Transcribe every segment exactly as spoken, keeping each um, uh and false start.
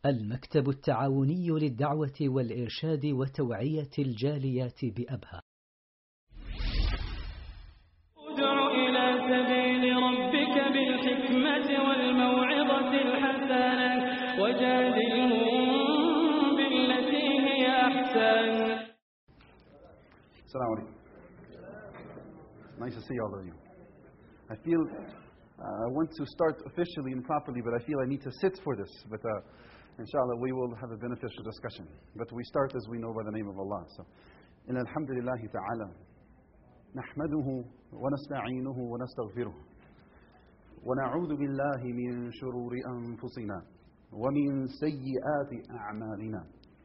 المكتب التعاوني للدعوة والإرشاد وتوعية الجاليات بأبها. ادع إلى سبيل ربك بالحكمة والموعظة الحسنة وجادلهم بالتي هي أحسن. Assalamu alaikum. Nice to see all of you. I feel uh, I want to start officially and properly, but I feel I need to sit for this. But uh, inshallah, we will have a beneficial discussion. But we start as we know by the name of Allah. So, in alhamdulillah ta'ala, نحمده ونستعينه ونستغفره ونعوذ بالله من شرور أنفسنا ومن سيئات أعمالنا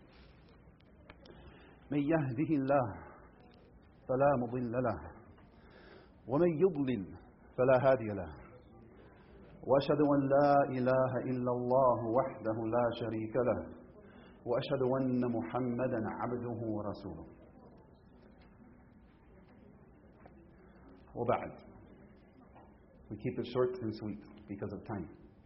من يهده الله فلا مضل له ومن يضلل فلا هادي له وأشهد أن لا إله إلا الله وحده لا شريك له وأشهد أن محمدا عبده ورسوله وبعد. We keep it short and sweet because of time.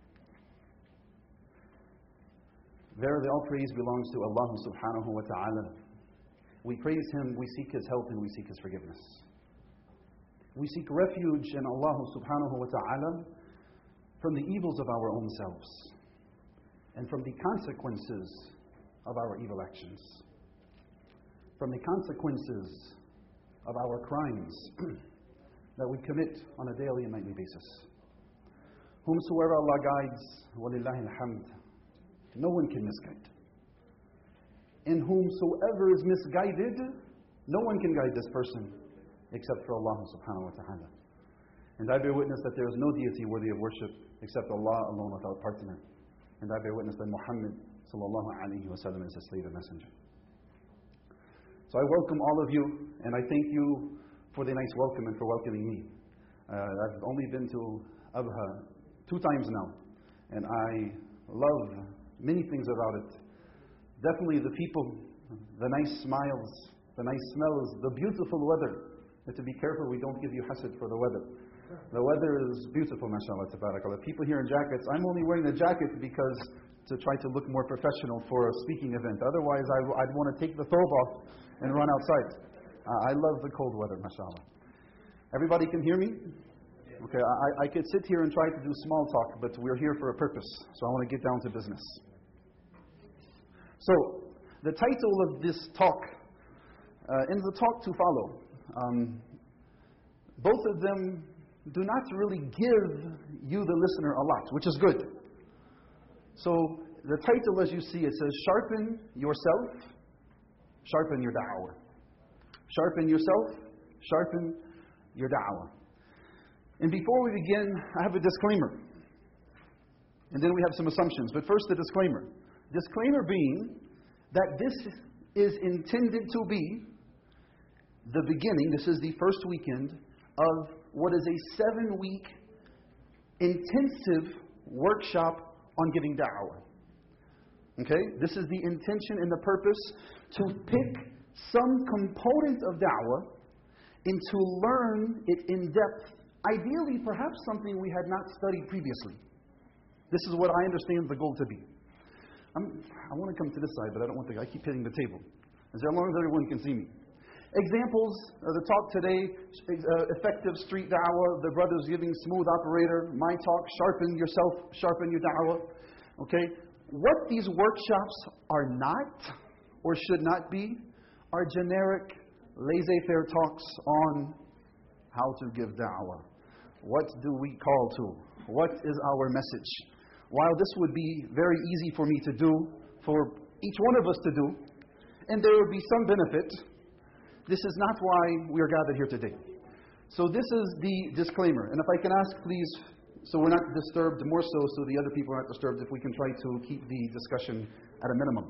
Verily all praise belongs to Allah subhanahu wa ta'ala. We praise Him, we seek His help, and we seek His forgiveness. We seek refuge in Allah subhanahu wa ta'ala from the evils of our own selves and from the consequences of our evil actions, from the consequences of our crimes that we commit on a daily and nightly basis. Whomsoever Allah guides, walillahi alhamd, no one can misguide. And whomsoever is misguided, no one can guide this person except for Allah subhanahu wa ta'ala. And I bear witness that there is no deity worthy of worship except Allah alone without partner. And I bear witness that Muhammad sallallahu alayhi wa sallam is His slave and messenger. So I welcome all of you, and I thank you for the nice welcome and for welcoming me. Uh, I've only been to Abha two times now, and I love many things about it. Definitely the people, the nice smiles, the nice smells, the beautiful weather. But to be careful we don't give you hasad for the weather. The weather is beautiful, mashallah, tabarakallah. People here in jackets, I'm only wearing the jacket because to try to look more professional for a speaking event. Otherwise I, I'd want to take the thobe off and run outside. Uh, I love the cold weather, mashallah. Everybody can hear me? Okay, I, I could sit here and try to do small talk, but we're here for a purpose. So I want to get down to business. So, the title of this talk, uh, and the talk to follow, um, both of them do not really give you, the listener, a lot, which is good. So, the title, as you see, it says, Sharpen Yourself, Sharpen Your Da'wah. Sharpen yourself, sharpen your da'wah. And before we begin, I have a disclaimer. And then we have some assumptions. But first, the disclaimer. Disclaimer being that this is intended to be the beginning, this is the first weekend, of what is a seven-week intensive workshop on giving da'wah. Okay? This is the intention and the purpose, to pick some component of da'wah and to learn it in depth. Ideally, perhaps something we had not studied previously. This is what I understand the goal to be. I'm, I want to come to this side, but I don't want to. I keep hitting the table. As long as everyone can see me. Examples of the talk today, uh, effective street da'wah, the brothers giving smooth operator, my talk, sharpen yourself, sharpen your da'wah. Okay? What these workshops are not, or should not be, are generic, laissez-faire talks on how to give da'wah. What do we call to? What is our message? While this would be very easy for me to do, for each one of us to do, and there would be some benefit, this is not why we are gathered here today. So this is the disclaimer. And if I can ask, please, so we're not disturbed, more so so the other people are not disturbed, if we can try to keep the discussion at a minimum.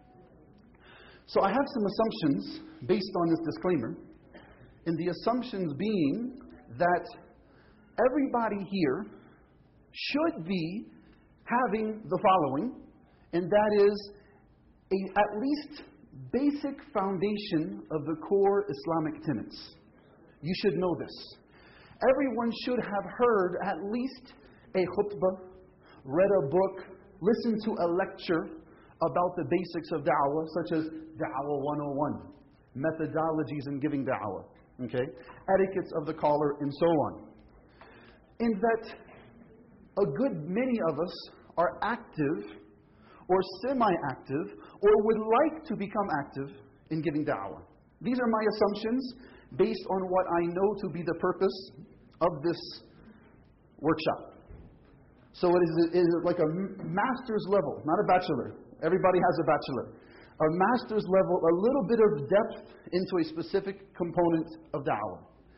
So I have some assumptions based on this disclaimer, and the assumptions being that everybody here should be having the following, and that is a at least basic foundation of the core Islamic tenets. You should know this. Everyone should have heard at least a khutbah, read a book, listened to a lecture about the basics of da'wah, such as Da'wah one oh one, methodologies in giving da'wah, okay, etiquettes of the caller, and so on. In that a good many of us are active or semi-active or would like to become active in giving da'wah. These are my assumptions based on what I know to be the purpose of this workshop. So it is, it is like a master's level, not a bachelor. Everybody has a bachelor. A master's level, a little bit of depth into a specific component of da'wah.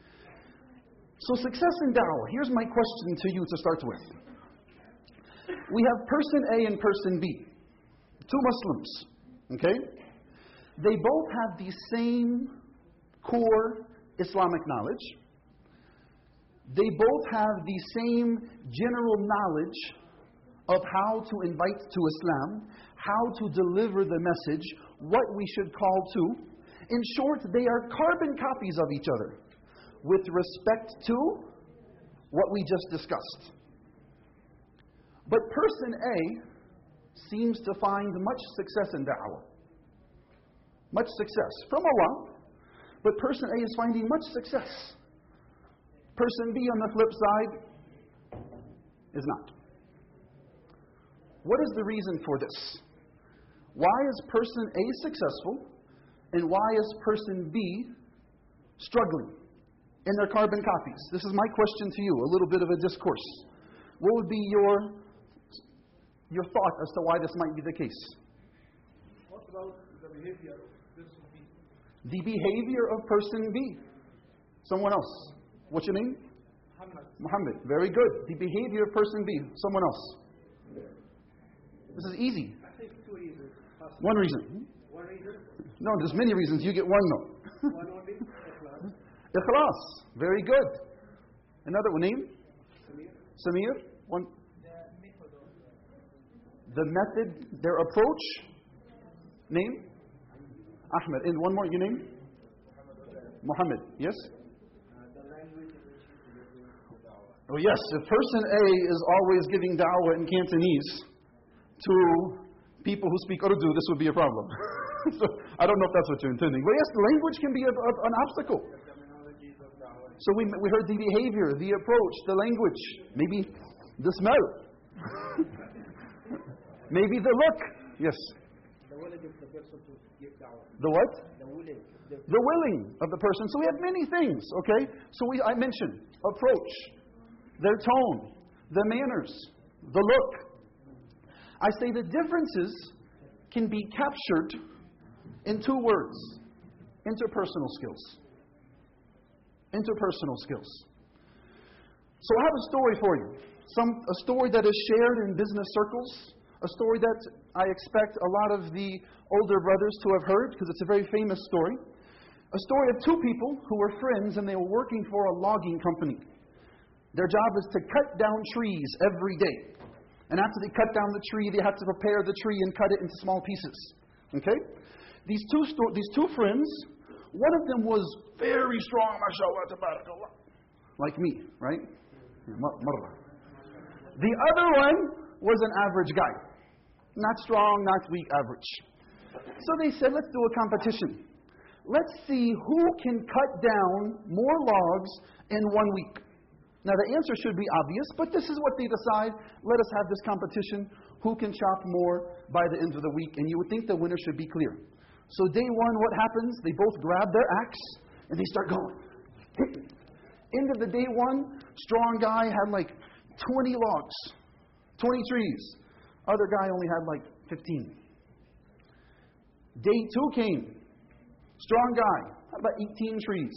So success in da'wah, here's my question to you to start with. We have person A and person B, two Muslims, okay? They both have the same core Islamic knowledge. They both have the same general knowledge of how to invite to Islam, how to deliver the message, what we should call to. In short, they are carbon copies of each other with respect to what we just discussed. But person A seems to find much success in da'wah. Much success from Allah, but person A is finding much success. Person B on the flip side is not. What is the reason for this? Why is person A successful and why is person B struggling in their carbon copies? This is my question to you, a little bit of a discourse. What would be your your thought as to why this might be the case? What about the behavior of person B? The behavior of person B. Someone else. What's your name? Muhammad. Muhammad. Very good. The behavior of person B. Someone else. This is easy. I think two reasons. First, One reason. One reason. No, there's many reasons. You get one though. One only. Ikhlas. Ikhlas. Very good. Another one. Name? Samir. Samir. One. The method, their approach. Name? Ahmed. And one more. Your name? Muhammad. Yes? Oh yes, if person A is always giving da'wah in Cantonese to people who speak Urdu, this would be a problem. So, I don't know if that's what you're intending. But yes, the language can be a, a, an obstacle. So we, we heard the behavior, the approach, the language, maybe the smell. Maybe the look. Yes. The willing of the person to give da'wah. The what? The willing. The, The willing of the person. So we have many things, okay? So we I mentioned approach, their tone, the manners, the look. I say the differences can be captured in two words: interpersonal skills. Interpersonal skills. So I have a story for you. Some a story that is shared in business circles, a story that I expect a lot of the older brothers to have heard because it's a very famous story. A story of two people who were friends and they were working for a logging company. Their job is to cut down trees every day. And after they cut down the tree, they have to prepare the tree and cut it into small pieces. Okay? These two sto- these two friends, one of them was very strong, mashallah, tabarakallah, like me, right? Marra. The other one was an average guy. Not strong, not weak, average. So they said, let's do a competition. Let's see who can cut down more logs in one week. Now the answer should be obvious, but this is what they decide. Let us have this competition. Who can chop more by the end of the week? And you would think the winner should be clear. So day one, what happens? They both grab their axe and they start going. Hitting. End of the day one, strong guy had like twenty logs, twenty trees. Other guy only had like fifteen. Day two came. Strong guy had about eighteen trees.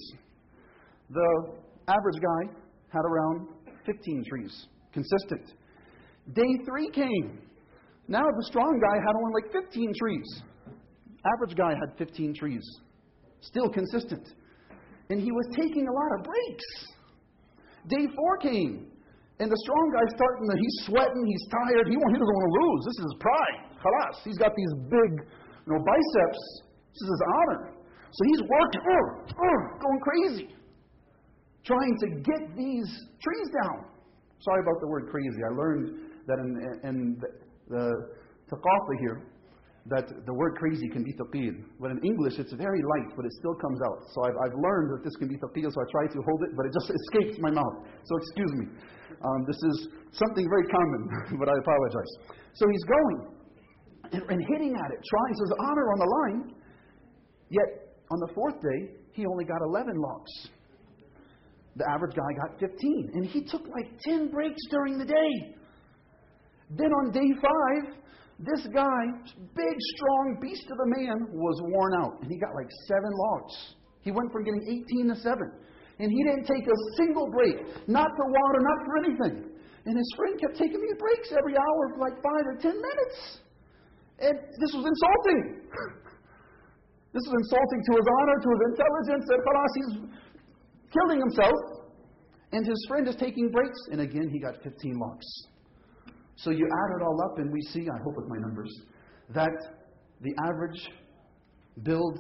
The average guy had around fifteen trees. Consistent. Day three came. Now the strong guy had only like fifteen trees. Average guy had fifteen trees. Still consistent. And he was taking a lot of breaks. Day four came. And the strong guy's starting to, he's sweating, he's tired, he, won't, he doesn't want to lose. This is his pride. Khalas. He's got these big you know, biceps. This is his honor. So he's working, uh, uh, going crazy. Trying to get these trees down. Sorry about the word crazy. I learned that in, in the, the taqafa here, that the word crazy can be taqeel. But in English, it's very light, but it still comes out. So I've, I've learned that this can be taqeel, so I try to hold it, but it just escapes my mouth. So excuse me. Um, this is something very common, but I apologize. So he's going and, and hitting at it, trying his honor on the line. Yet, on the fourth day, he only got eleven logs. The average guy got fifteen. And he took like ten breaks during the day. Then on day five, this guy, big, strong beast of a man, was worn out. And he got like seven logs. He went from getting eighteen to seven. And he didn't take a single break. Not for water, not for anything. And his friend kept taking these breaks every hour for like five or ten minutes. And this was insulting. This was insulting to his honor, to his intelligence. And khalas, he's killing himself. And his friend is taking breaks. And again, he got fifteen logs. So you add it all up and we see, I hope with my numbers, that the average build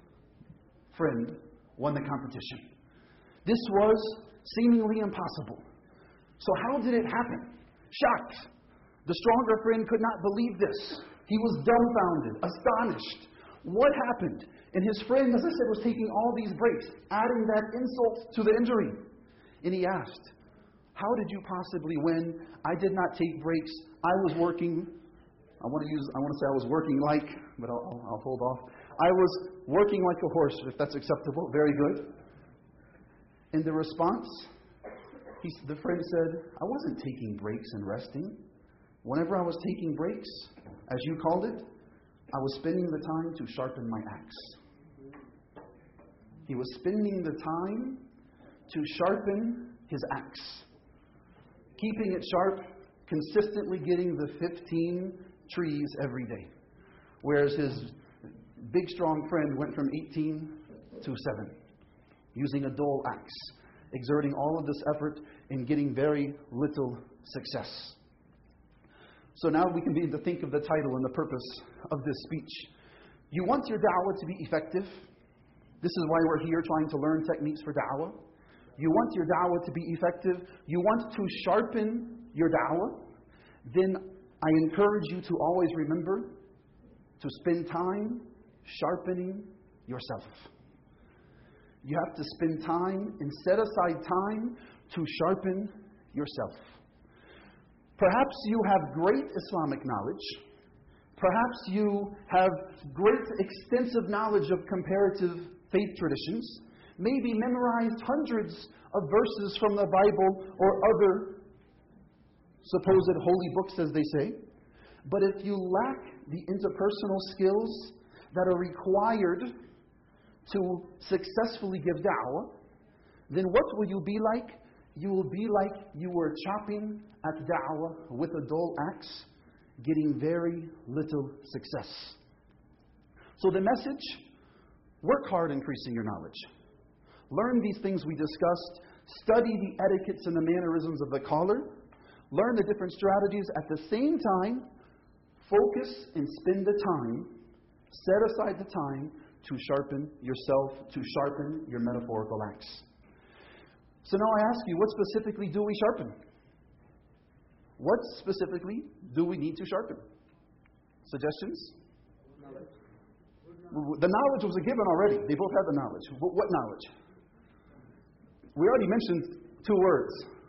friend won the competition. This was seemingly impossible. So how did it happen? Shocked. The stronger friend could not believe this. He was dumbfounded, astonished. What happened? And his friend, as I said, was taking all these breaks, adding that insult to the injury. And he asked, how did you possibly win? I did not take breaks. I was working. I want to use. I want to say I was working like, but I'll, I'll, I'll hold off. I was working like a horse, if that's acceptable. Very good. In the response, he, the friend said, I wasn't taking breaks and resting. Whenever I was taking breaks, as you called it, I was spending the time to sharpen my axe. He was spending the time to sharpen his axe. Keeping it sharp, consistently getting the fifteen trees every day. Whereas his big strong friend went from eighteen to seven. Using a dull axe. Exerting all of this effort and getting very little success. So now we can begin to think of the title and the purpose of this speech. You want your da'wah to be effective. This is why we're here trying to learn techniques for da'wah. You want your da'wah to be effective. You want to sharpen your da'wah. Then I encourage you to always remember to spend time sharpening yourself. You have to spend time and set aside time to sharpen yourself. Perhaps you have great Islamic knowledge. Perhaps you have great extensive knowledge of comparative faith traditions. Maybe memorized hundreds of verses from the Bible or other supposed holy books, as they say. But if you lack the interpersonal skills that are required to successfully give da'wah, then what will you be like? You will be like you were chopping at da'wah with a dull axe, getting very little success. So the message, work hard increasing your knowledge. Learn these things we discussed. Study the etiquettes and the mannerisms of the caller. Learn the different strategies. At the same time, focus and spend the time, set aside the time to sharpen yourself, to sharpen your metaphorical axe. So now I ask you, what specifically do we sharpen? What specifically do we need to sharpen? Suggestions? Knowledge. The knowledge was a given already. They both had the knowledge. What knowledge? We already mentioned two words.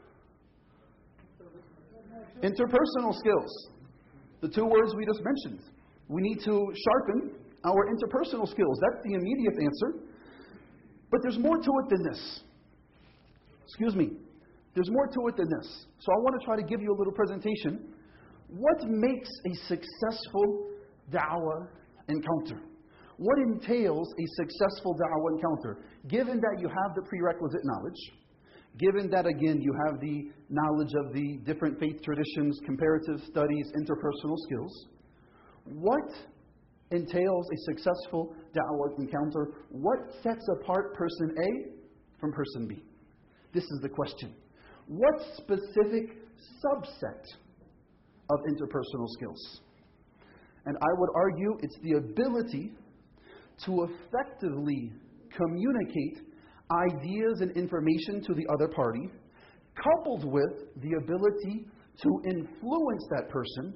Interpersonal skills. The two words we just mentioned. We need to sharpen our interpersonal skills. That's the immediate answer. But there's more to it than this. Excuse me. There's more to it than this. So I want to try to give you a little presentation. What makes a successful da'wah encounter? What entails a successful da'wah encounter? Given that you have the prerequisite knowledge, given that again you have the knowledge of the different faith traditions, comparative studies, interpersonal skills, what entails a successful da'wah encounter? What sets apart person A from person B? This is the question. What specific subset of interpersonal skills? And I would argue it's the ability to effectively communicate ideas and information to the other party, coupled with the ability to influence that person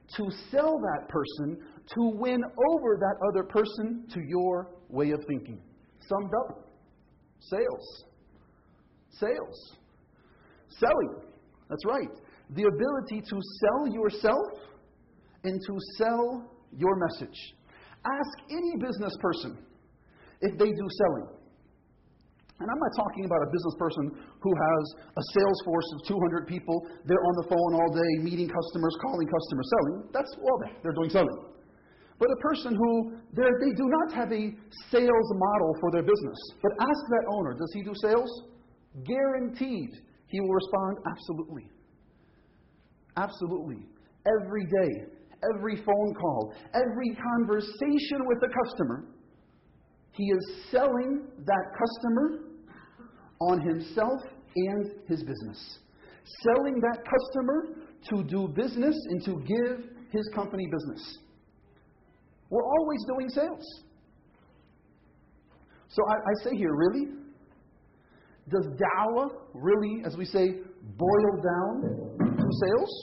to sell that person, to win over that other person to your way of thinking. Summed up, sales. Sales. Selling. That's right. The ability to sell yourself and to sell your message. Ask any business person if they do selling. And I'm not talking about a business person who has a sales force of two hundred people. They're on the phone all day, meeting customers, calling customers, selling. That's all that. They're doing selling. But a person who, they do not have a sales model for their business. But ask that owner, does he do sales? Guaranteed he will respond, absolutely. Absolutely. Every day, every phone call, every conversation with the customer, he is selling that customer on himself and his business. Selling that customer to do business and to give his company business. We're always doing sales. So I, I say here, really? Does da'wah really, as we say, boil down to sales?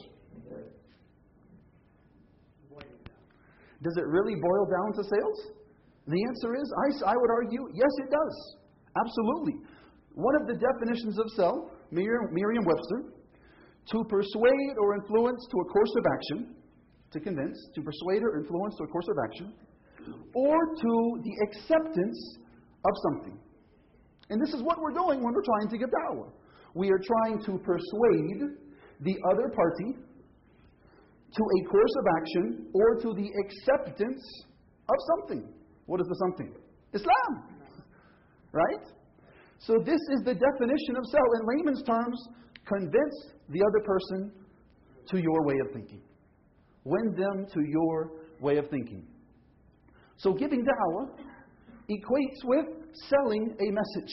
Does it really boil down to sales? The answer is, I, I would argue, yes it does. Absolutely. One of the definitions of sell, Merriam-Webster, to persuade or influence to a course of action, to convince, to persuade or influence to a course of action, or to the acceptance of something. And this is what we're doing when we're trying to give da'wah. We are trying to persuade the other party to a course of action or to the acceptance of something. What is the something? Islam. Right? So this is the definition of sell. In layman's terms, convince the other person to your way of thinking. Win them to your way of thinking. So giving da'wah equates with selling a message.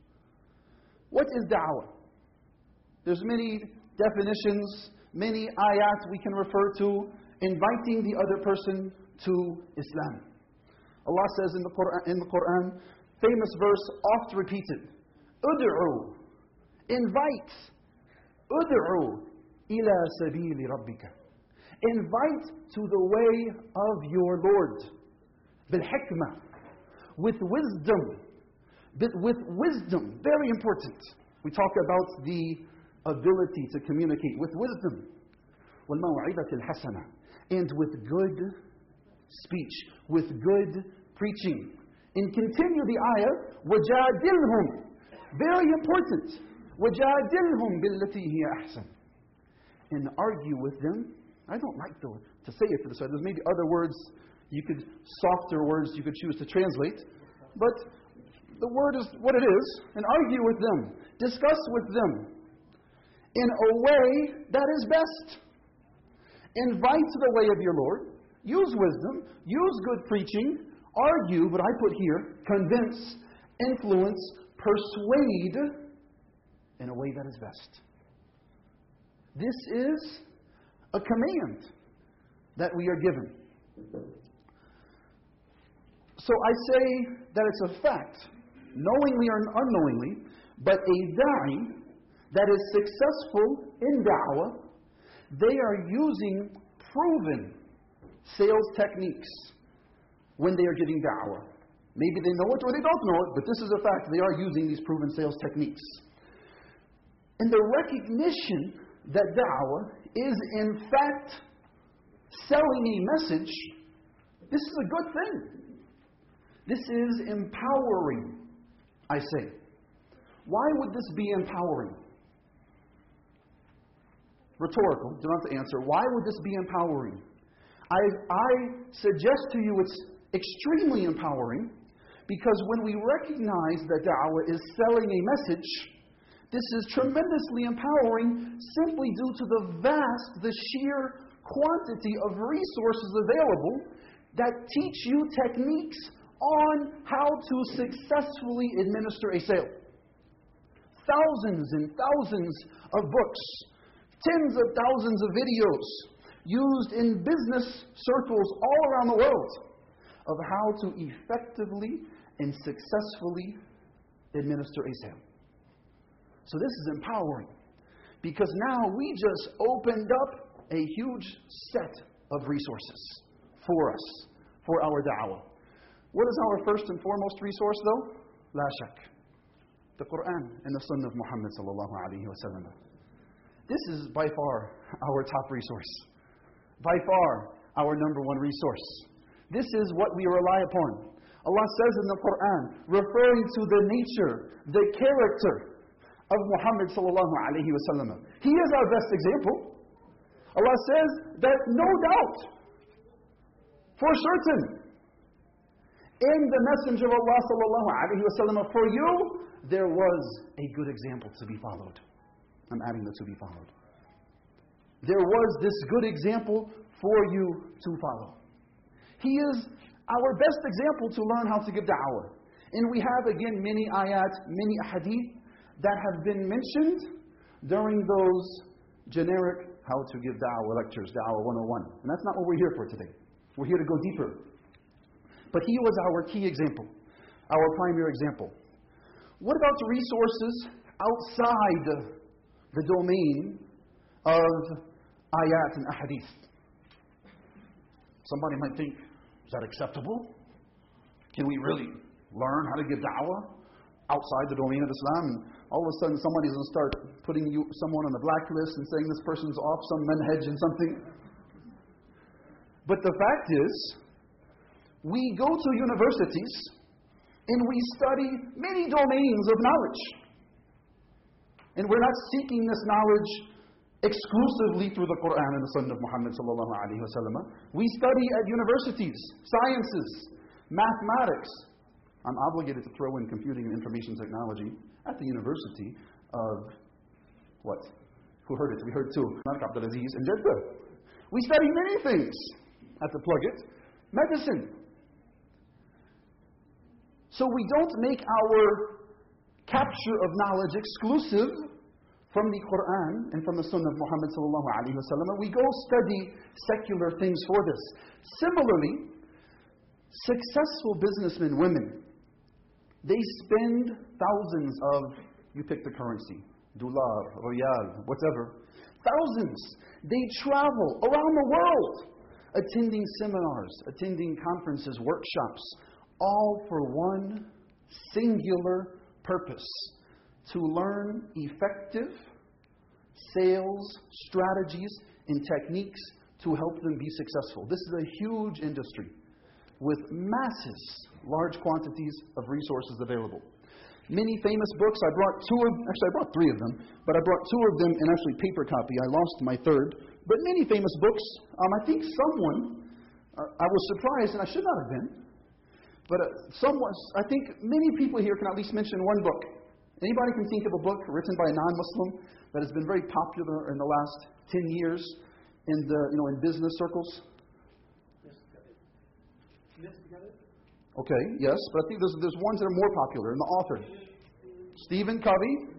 What is da'wah? There's many definitions, many ayat we can refer to, inviting the other person to Islam. Allah says in the Quran, in the Quran, famous verse, oft repeated, Ud'u, invite, Ud'u ila sabili rabbika. Invite to the way of your Lord. Bil hikmah, with wisdom. With wisdom, very important. We talk about the ability to communicate with wisdom. وَالْمَوْعِظَةِ الْحَسَنَةِ, and with good speech, with good preaching. And continue the ayah, وَجَادِلْهُمْ, very important. وَجَادِلْهُمْ بِالَّتِي هِيَ أَحْسَنُ, and argue with them. I don't like to, to say it for this way. There's maybe other words, you could, softer words you could choose to translate. But the word is what it is. And argue with them. Discuss with them in a way that is best. Invite to the way of your Lord. Use wisdom. Use good preaching. Argue, but I put here, convince, influence, persuade in a way that is best. This is a command that we are given. So I say that it's a fact, knowingly or unknowingly, but a da'i that is successful in da'wah, they are using proven sales techniques when they are giving da'wah. Maybe they know it or they don't know it, but this is a fact. They are using these proven sales techniques. And the recognition that da'wah is in fact selling a message, this is a good thing. This is empowering, I say. Why would this be empowering? Rhetorical, do not have to answer. Why would this be empowering? I, I suggest to you it's extremely empowering because when we recognize that da'wah is selling a message, this is tremendously empowering simply due to the vast, the sheer quantity of resources available that teach you techniques on how to successfully administer a sale. Thousands and thousands of books, tens of thousands of videos used in business circles all around the world of how to effectively and successfully administer a sale. So this is empowering because now we just opened up a huge set of resources for us, for our da'wah. What is our first and foremost resource though? La shak. The Quran and the Sunnah of Muhammad sallallahu alayhi wa sallam. This is by far our top resource. By far our number one resource. This is what we rely upon. Allah says in the Quran, referring to the nature, the character of Muhammad sallallahu alayhi wa sallam. He is our best example. Allah says that no doubt, for certain, in the Messenger of Allah sallallahu alayhi wa sallam, for you, there was a good example to be followed. I'm adding the to be followed. There was this good example for you to follow. He is our best example to learn how to give da'wah. And we have again many ayat, many ahadith that have been mentioned during those generic how to give da'wah lectures, da'wah one oh one. And that's not what we're here for today. We're here to go deeper. But he was our key example, our primary example. What about the resources outside the domain of ayat and ahadith? Somebody might think, is that acceptable? Can we really learn how to give da'wah outside the domain of Islam? And all of a sudden somebody's going to start putting you, someone on the blacklist and saying this person's off some manhaj and something. But the fact is, we go to universities and we study many domains of knowledge. And we're not seeking this knowledge exclusively through the Quran and the Sunnah of Muhammad sallallahu alayhi wa sallam. We study at universities, sciences, mathematics. I'm obligated to throw in computing and information technology at the University of, what? Who heard it? We heard two. Malik Abdul Aziz and Jeddah. We study many things at the Plugget. Medicine. So we don't make our capture of knowledge exclusive from the Quran and from the Sunnah of Muhammad sallallahu alaihi wasallam. We go study secular things for this. Similarly, successful businessmen, women, they spend thousands of, you pick the currency, dollar, riyal, whatever, thousands. They travel around the world, attending seminars, attending conferences, workshops, all for one singular purpose: to learn effective sales strategies and techniques to help them be successful. This is a huge industry with masses, large quantities of resources available. Many famous books. I brought two of, actually I brought three of them, but I brought two of them in actually paper copy. I lost my third. But many famous books. Um, I think someone, uh, I was surprised, and I should not have been, but uh, someone, I think many people here can at least mention one book. Anybody can think of a book written by a non-Muslim that has been very popular in the last ten years in the, you know, in business circles? Okay, yes, but I think there's, there's ones that are more popular in the author. Stephen Covey,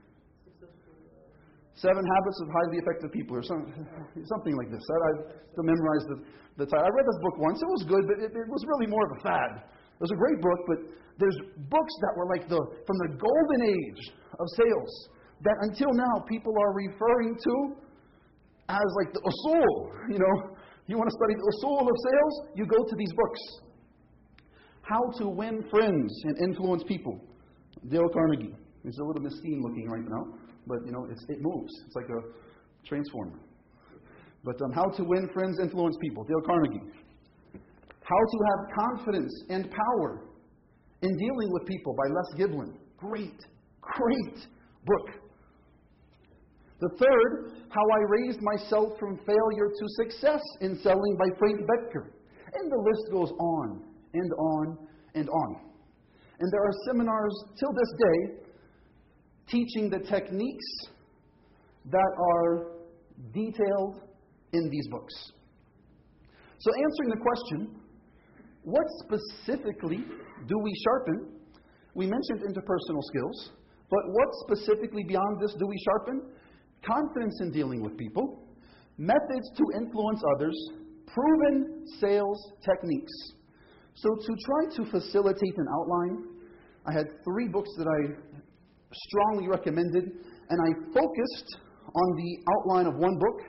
Seven Habits of Highly Effective People, or some, something like this. I, I still memorized the, the title. I read this book once. It was good, but it, it was really more of a fad. It was a great book, but there's books that were like the from the golden age of sales that until now people are referring to as like the usul. You know, you want to study the usul of sales? You go to these books. How to Win Friends and Influence People. Dale Carnegie. He's a little misteen looking right now, but you know, it's, it moves. It's like a transformer. But um, How to Win Friends, Influence People. Dale Carnegie. How to Have Confidence and Power in Dealing with People by Les Giblin. Great, great book. The third, How I Raised Myself from Failure to Success in Selling by Frank Bettger. And the list goes on and on and on. And there are seminars till this day teaching the techniques that are detailed in these books. So answering the question, what specifically do we sharpen? We mentioned interpersonal skills, but what specifically beyond this do we sharpen? Confidence in dealing with people, methods to influence others, proven sales techniques. So to try to facilitate an outline, I had three books that I strongly recommended, and I focused on the outline of one book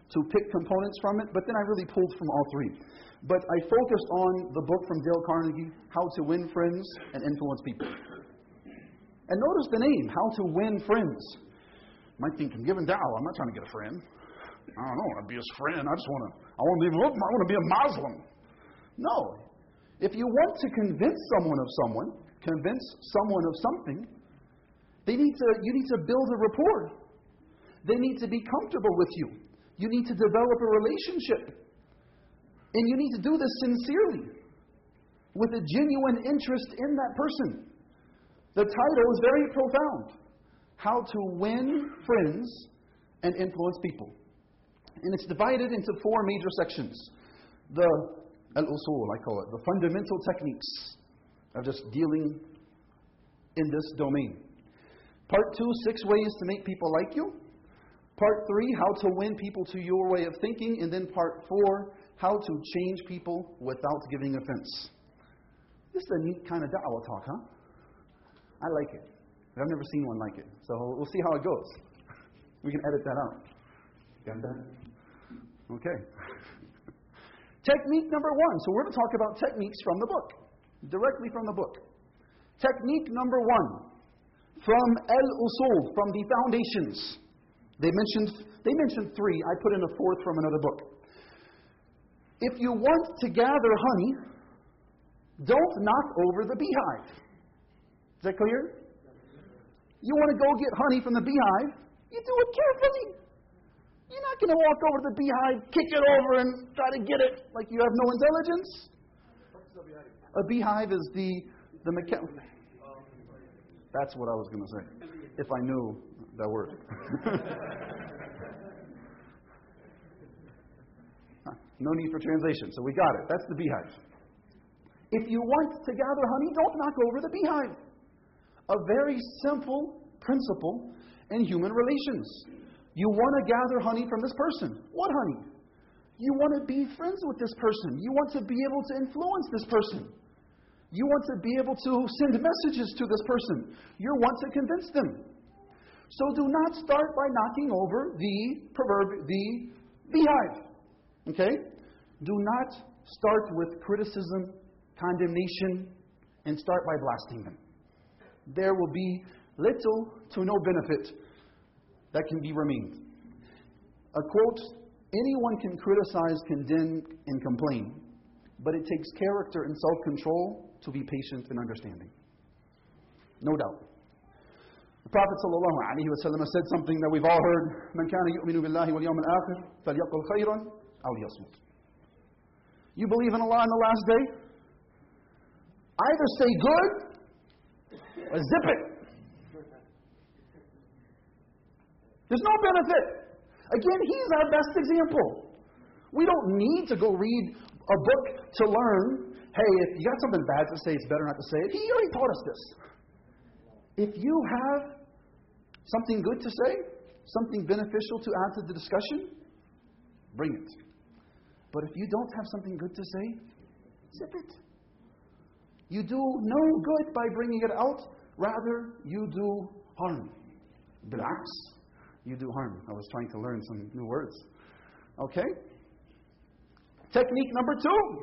to pick components from it, but then I really pulled from all three. But I focused on the book from Dale Carnegie, How to Win Friends and Influence People. And notice the name, How to Win Friends. You might think, I'm giving da'wah, I'm not trying to get a friend. I don't know, I want to be his friend. I just want to, I want to be, I want to be a Muslim. No. If you want to convince someone of someone, convince someone of something, they need to, you need to build a rapport. They need to be comfortable with you. You need to develop a relationship. And you need to do this sincerely, with a genuine interest in that person. The title is very profound. How to Win Friends and Influence People. And it's divided into four major sections. The al-usul, I call it, the fundamental techniques of just dealing in this domain. Part two, six ways to make people like you. Part three, how to win people to your way of thinking. And then part four, how to change people without giving offense. This is a neat kind of da'wah talk, huh? I like it. I've never seen one like it. So we'll see how it goes. We can edit that out. Got that? Okay. Technique number one. So we're going to talk about techniques from the book. Directly from the book. Technique number one. From al-usul, from the foundations. They mentioned, they mentioned three. I put in a fourth from another book. If you want to gather honey, don't knock over the beehive. Is that clear? You want to go get honey from the beehive, you do it carefully. You're not going to walk over to the beehive, kick it over, and try to get it like you have no intelligence. A beehive is the the mecha- That's what I was going to say, if I knew that word. No need for translation, so we got it. That's the beehive. If you want to gather honey, don't knock over the beehive. A very simple principle in human relations. You want to gather honey from this person. What honey? You want to be friends with this person. You want to be able to influence this person. You want to be able to send messages to this person. You want to convince them. So do not start by knocking over the proverb, the beehive. Okay? Do not start with criticism, condemnation, and start by blasting them. There will be little to no benefit that can be remained. A quote, anyone can criticize, condemn, and complain, but it takes character and self-control to be patient and understanding. No doubt. The Prophet ﷺ said something that we've all heard, مَنْ كَانَ يُؤْمِنُ بِاللَّهِ وَالْيَوْمِ الْآخِرِ فَلْيَقُلْ خَيْرًا أَوْ لِيَصْمُتْ. You believe in Allah on the last day? Either say good or zip it. There's no benefit. Again, he's our best example. We don't need to go read a book to learn, hey, if you got something bad to say, it's better not to say it. He already taught us this. If you have something good to say, something beneficial to add to the discussion, bring it. But if you don't have something good to say, zip it. You do no good by bringing it out. Rather, you do harm. Bil'aks, you do harm. I was trying to learn some new words. Okay? Technique number two.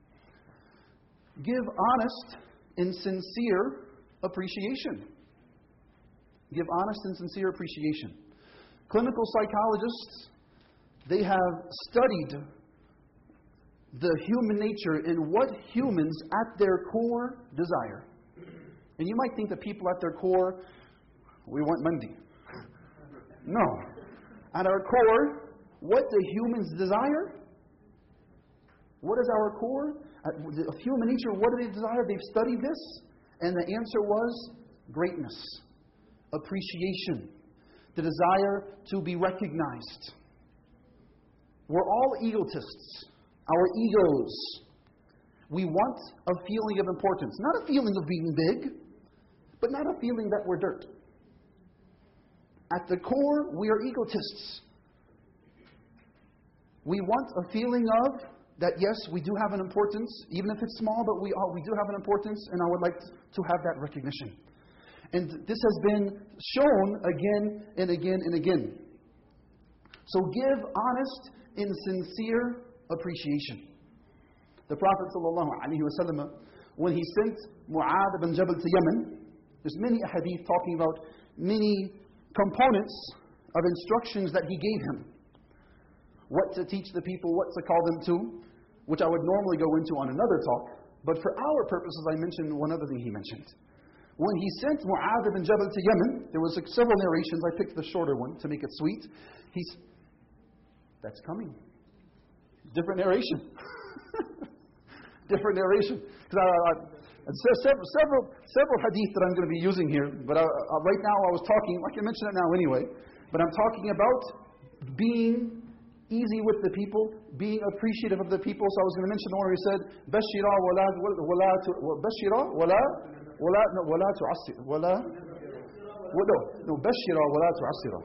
Give honest and sincere appreciation. Give honest and sincere appreciation. Clinical psychologists, they have studied the human nature and what humans at their core desire. And you might think that people at their core, we want Monday. No. At our core, what do humans desire? What is our core? Of human nature, what do they desire? They've studied this, and the answer was greatness, appreciation, the desire to be recognized. We're all egotists. Our egos. We want a feeling of importance. Not a feeling of being big, but not a feeling that we're dirt. At the core, we are egotists. We want a feeling of that, yes, we do have an importance, even if it's small, but we are, we do have an importance, and I would like to have that recognition. And this has been shown again and again and again. So give honest and sincere appreciation. The Prophet ﷺ, when he sent Mu'adh ibn Jabal to Yemen, there's many hadith talking about many components of instructions that he gave him. What to teach the people, what to call them to, which I would normally go into on another talk. But for our purposes, I mentioned one other thing he mentioned. When he sent Mu'adh ibn Jabal to Yemen, there was several narrations. I picked the shorter one to make it sweet. He's, that's coming. Different narration. Different narration. Because I, I, several, several, several hadith that I'm going to be using here. But I, I, right now I was talking, I can mention it now anyway. But I'm talking about being easy with the people, being appreciative of the people. So I was going to mention the one where he said, Bashira wala wala Bashira wala wala no wala tu'assir wala no no Bashira wala tu'assira.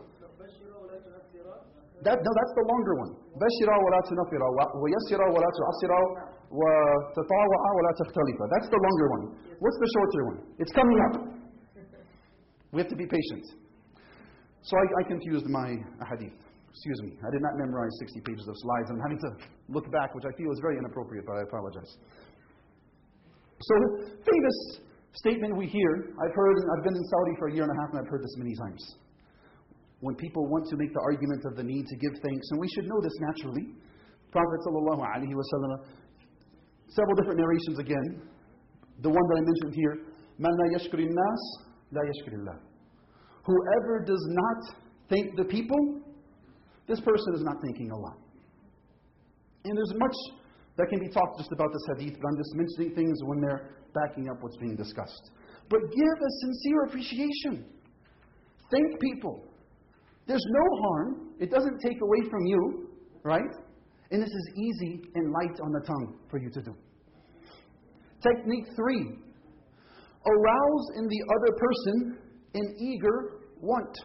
That no, that's the longer one. Bashira wala tunfira wa yassira wala tu'assira wa tatawa'a wala takhtalifa. That's the longer one. What's the shorter one? It's coming up. We have to be patient. So I, I confused my hadith. Excuse me, I did not memorize sixty pages of slides. I'm having to look back, which I feel is very inappropriate, but I apologize. So, famous statement we hear, I've heard, I've been in Saudi for a year and a half, and I've heard this many times. When people want to make the argument of the need to give thanks, and we should know this naturally. Prophet sallallahu alaihi wasallam, several different narrations again. The one that I mentioned here, Man la yashkuri nas, la yashkuri Allah. Whoever does not thank the people, this person is not thanking Allah. And there's much that can be talked just about this hadith, but I'm just mentioning things when they're backing up what's being discussed. But give a sincere appreciation. Thank people. There's no harm. It doesn't take away from you, right? And this is easy and light on the tongue for you to do. Technique three. Arouse in the other person an eager want.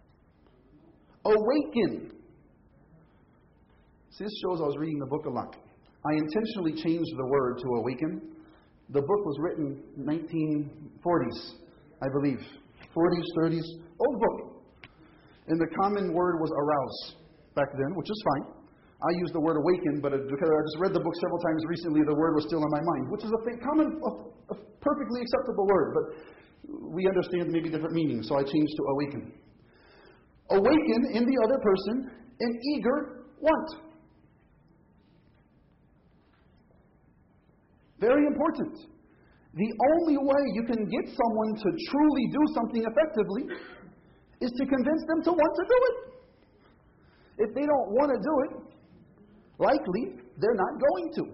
Awaken. See, this shows I was reading the book a lot. I intentionally changed the word to awaken. The book was written in nineteen forties, I believe. forties, thirties, old book. And the common word was arouse back then, which is fine. I used the word awaken, but because I just read the book several times recently, the word was still in my mind, which is a common, a perfectly acceptable word, but we understand maybe different meanings, so I changed to awaken. Awaken in the other person an eager want. Very important. The only way you can get someone to truly do something effectively is to convince them to want to do it. If they don't want to do it, likely they're not going to.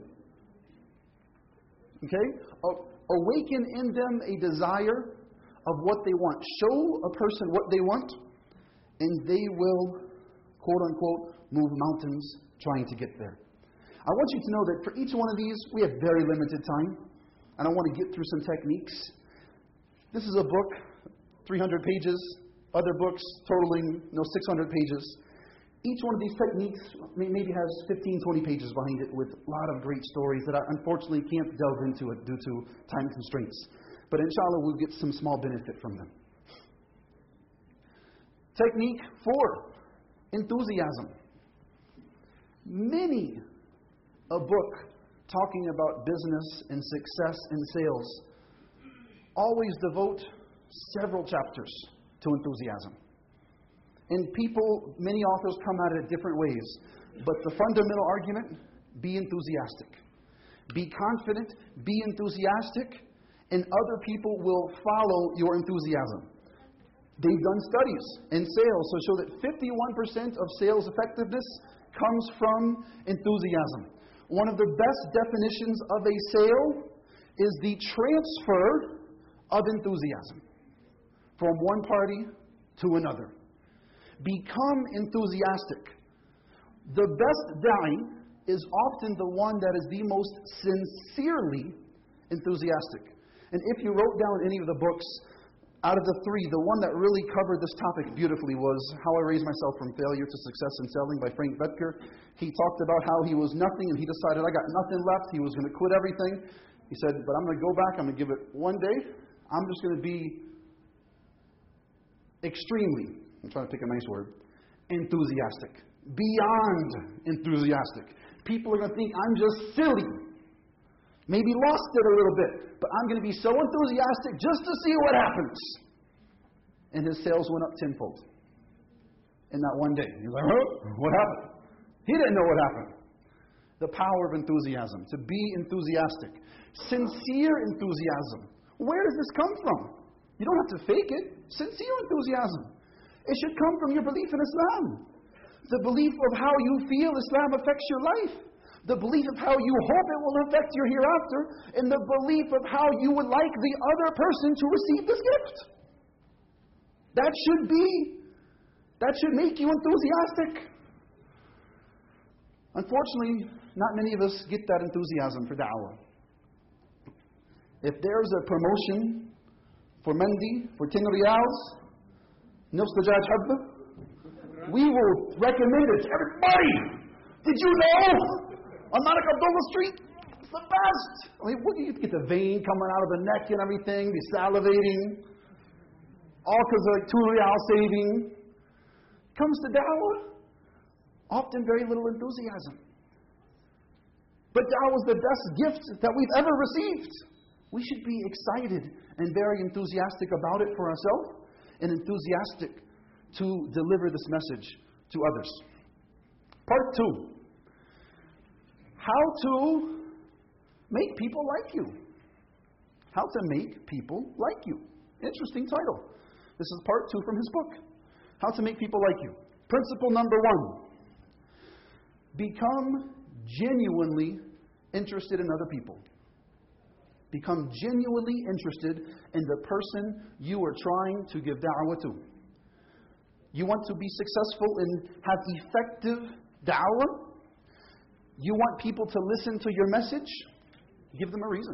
Okay? Awaken in them a desire of what they want. Show a person what they want, and they will, quote unquote, move mountains trying to get there. I want you to know that for each one of these, we have very limited time, and I want to get through some techniques. This is a book, three hundred pages. Other books totaling, you know, six hundred pages. Each one of these techniques maybe has fifteen, twenty pages behind it with a lot of great stories that I unfortunately can't delve into it due to time constraints. But inshallah, we'll get some small benefit from them. Technique four, enthusiasm. Many a book talking about business and success and sales always devote several chapters to enthusiasm. And people, many authors come at it different ways. But the fundamental argument, be enthusiastic. Be confident, be enthusiastic, and other people will follow your enthusiasm. They've done studies in sales to show that fifty-one percent of sales effectiveness comes from enthusiasm. One of the best definitions of a sale is the transfer of enthusiasm from one party to another. Become enthusiastic. The best da'i is often the one that is the most sincerely enthusiastic. And if you wrote down any of the books, out of the three, the one that really covered this topic beautifully was How I Raised Myself from Failure to Success in Selling by Frank Bettger. He talked about how he was nothing and he decided, I got nothing left. He was going to quit everything. He said, but I'm going to go back. I'm going to give it one day. I'm just going to be extremely, I'm trying to pick a nice word, enthusiastic. beyond enthusiastic. People are going to think I'm just silly. Maybe lost it a little bit, but I'm going to be so enthusiastic just to see what happens. And his sales went up tenfold in that one day. He's like, huh? What happened? He didn't know what happened. The power of enthusiasm, to be enthusiastic. Sincere enthusiasm. Where does this come from? You don't have to fake it. Sincere enthusiasm. It should come from your belief in Islam. The belief of how you feel Islam affects your life. The belief of how you hope it will affect your hereafter. And the belief of how you would like the other person to receive this gift. That should be, that should make you enthusiastic. Unfortunately, not many of us get that enthusiasm for da'wah. If there's a promotion for Mandi, for ten riyals, nifs dajaj habba, we will recommend it to everybody. Did you know? On Malik Abdullah Street, it's the best. I mean, what do you get the vein coming out of the neck and everything, be salivating, all because of like two riyal saving. Comes to da'wah, often very little enthusiasm. But da'wah is the best gift that we've ever received. We should be excited and very enthusiastic about it for ourselves and enthusiastic to deliver this message to others. Part two. How to make people like you. How to make people like you. Interesting title. This is part two from his book. How to make people like you. Principle number one. Become genuinely interested in other people. Become genuinely interested in the person you are trying to give da'wah to. You want to be successful and have effective da'wah? You want people to listen to your message? Give them a reason.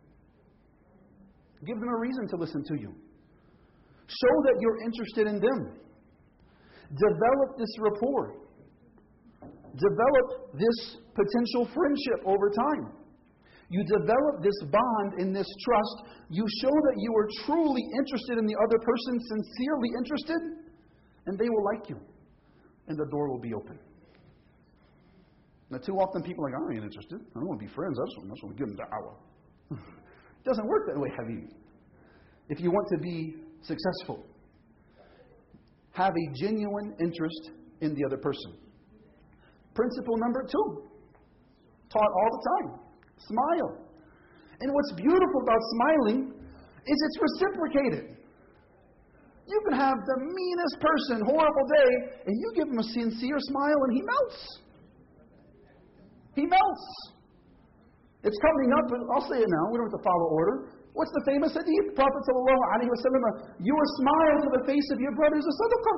Give them a reason to listen to you. Show that you're interested in them. Develop this rapport. Develop this potential friendship over time. You develop this bond and this trust. You show that you are truly interested in the other person, sincerely interested, and they will like you. And the door will be open. Now, too often people are like, I ain't interested. I don't want to be friends. I just want, I just want to give them da'wah. It doesn't work that way, Habib. If you want to be successful, have a genuine interest in the other person. Principle number two, taught all the time, smile. And what's beautiful about smiling is it's reciprocated. You can have the meanest person, horrible day, and you give him a sincere smile and he melts. He melts. It's coming up, and I'll say it now, we don't have to follow order. What's the famous hadith? Prophet sallallahu alaihi wasallam, your smile to the face of your brother is a sadaqah.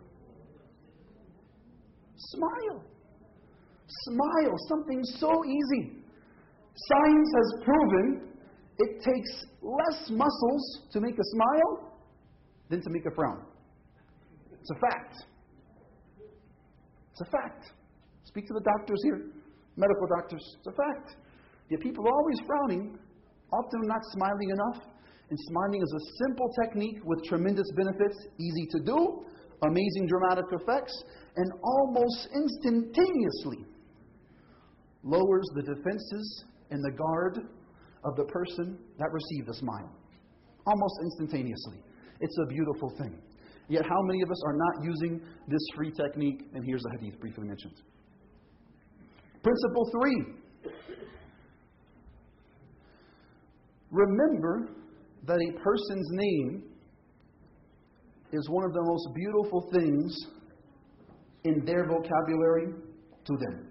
Smile. Smile, something so easy. Science has proven it takes less muscles to make a smile than to make a frown. It's a fact. It's a fact. Speak to the doctors here, medical doctors. It's a fact. Yet people are always frowning, often not smiling enough. And smiling is a simple technique with tremendous benefits, easy to do, amazing dramatic effects, and almost instantaneously lowers the defenses and the guard of the person that received the smile. Almost instantaneously. It's a beautiful thing. Yet how many of us are not using this free technique? And here's the hadith briefly mentioned. Principle three. Remember that a person's name is one of the most beautiful things in their vocabulary to them.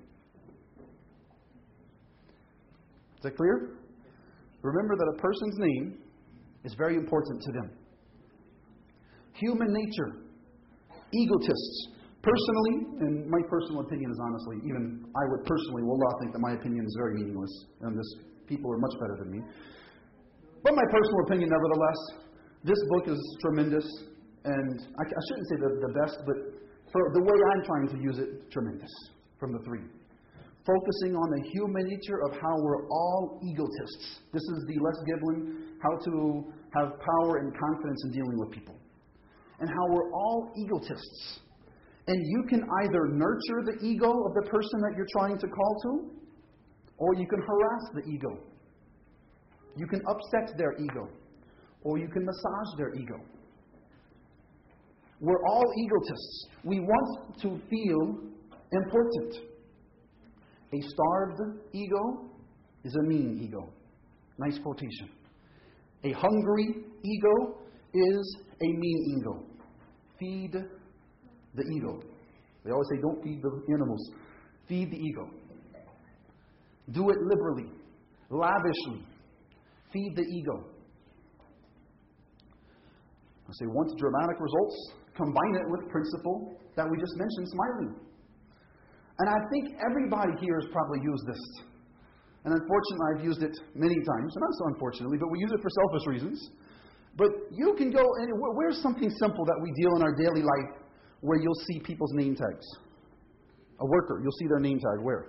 Is that clear? Remember that a person's name is very important to them. Human nature, egotists, personally, and my personal opinion is honestly, even I would personally, wallah, think that my opinion is very meaningless, and this people are much better than me. But my personal opinion, nevertheless, this book is tremendous, and I, I shouldn't say the, the best, but for the way I'm trying to use it, tremendous, from the three. Focusing on the human nature of how we're all egotists. This is the Les Giblin, how to have power and confidence in dealing with people. And how we're all egotists. And you can either nurture the ego of the person that you're trying to call to, or you can harass the ego. You can upset their ego, or you can massage their ego. We're all egotists. We want to feel important. A starved ego is a mean ego. Nice quotation. A hungry ego is a mean ego. Feed the ego. They always say, don't feed the animals. Feed the ego. Do it liberally, lavishly. Feed the ego. I say, want dramatic results? Combine it with principle that we just mentioned, smiling. And I think everybody here has probably used this. And unfortunately, I've used it many times. And not so unfortunately, but we use it for selfish reasons. But you can go, and where's something simple that we deal in our daily life where you'll see people's name tags? A worker, you'll see their name tag. Where?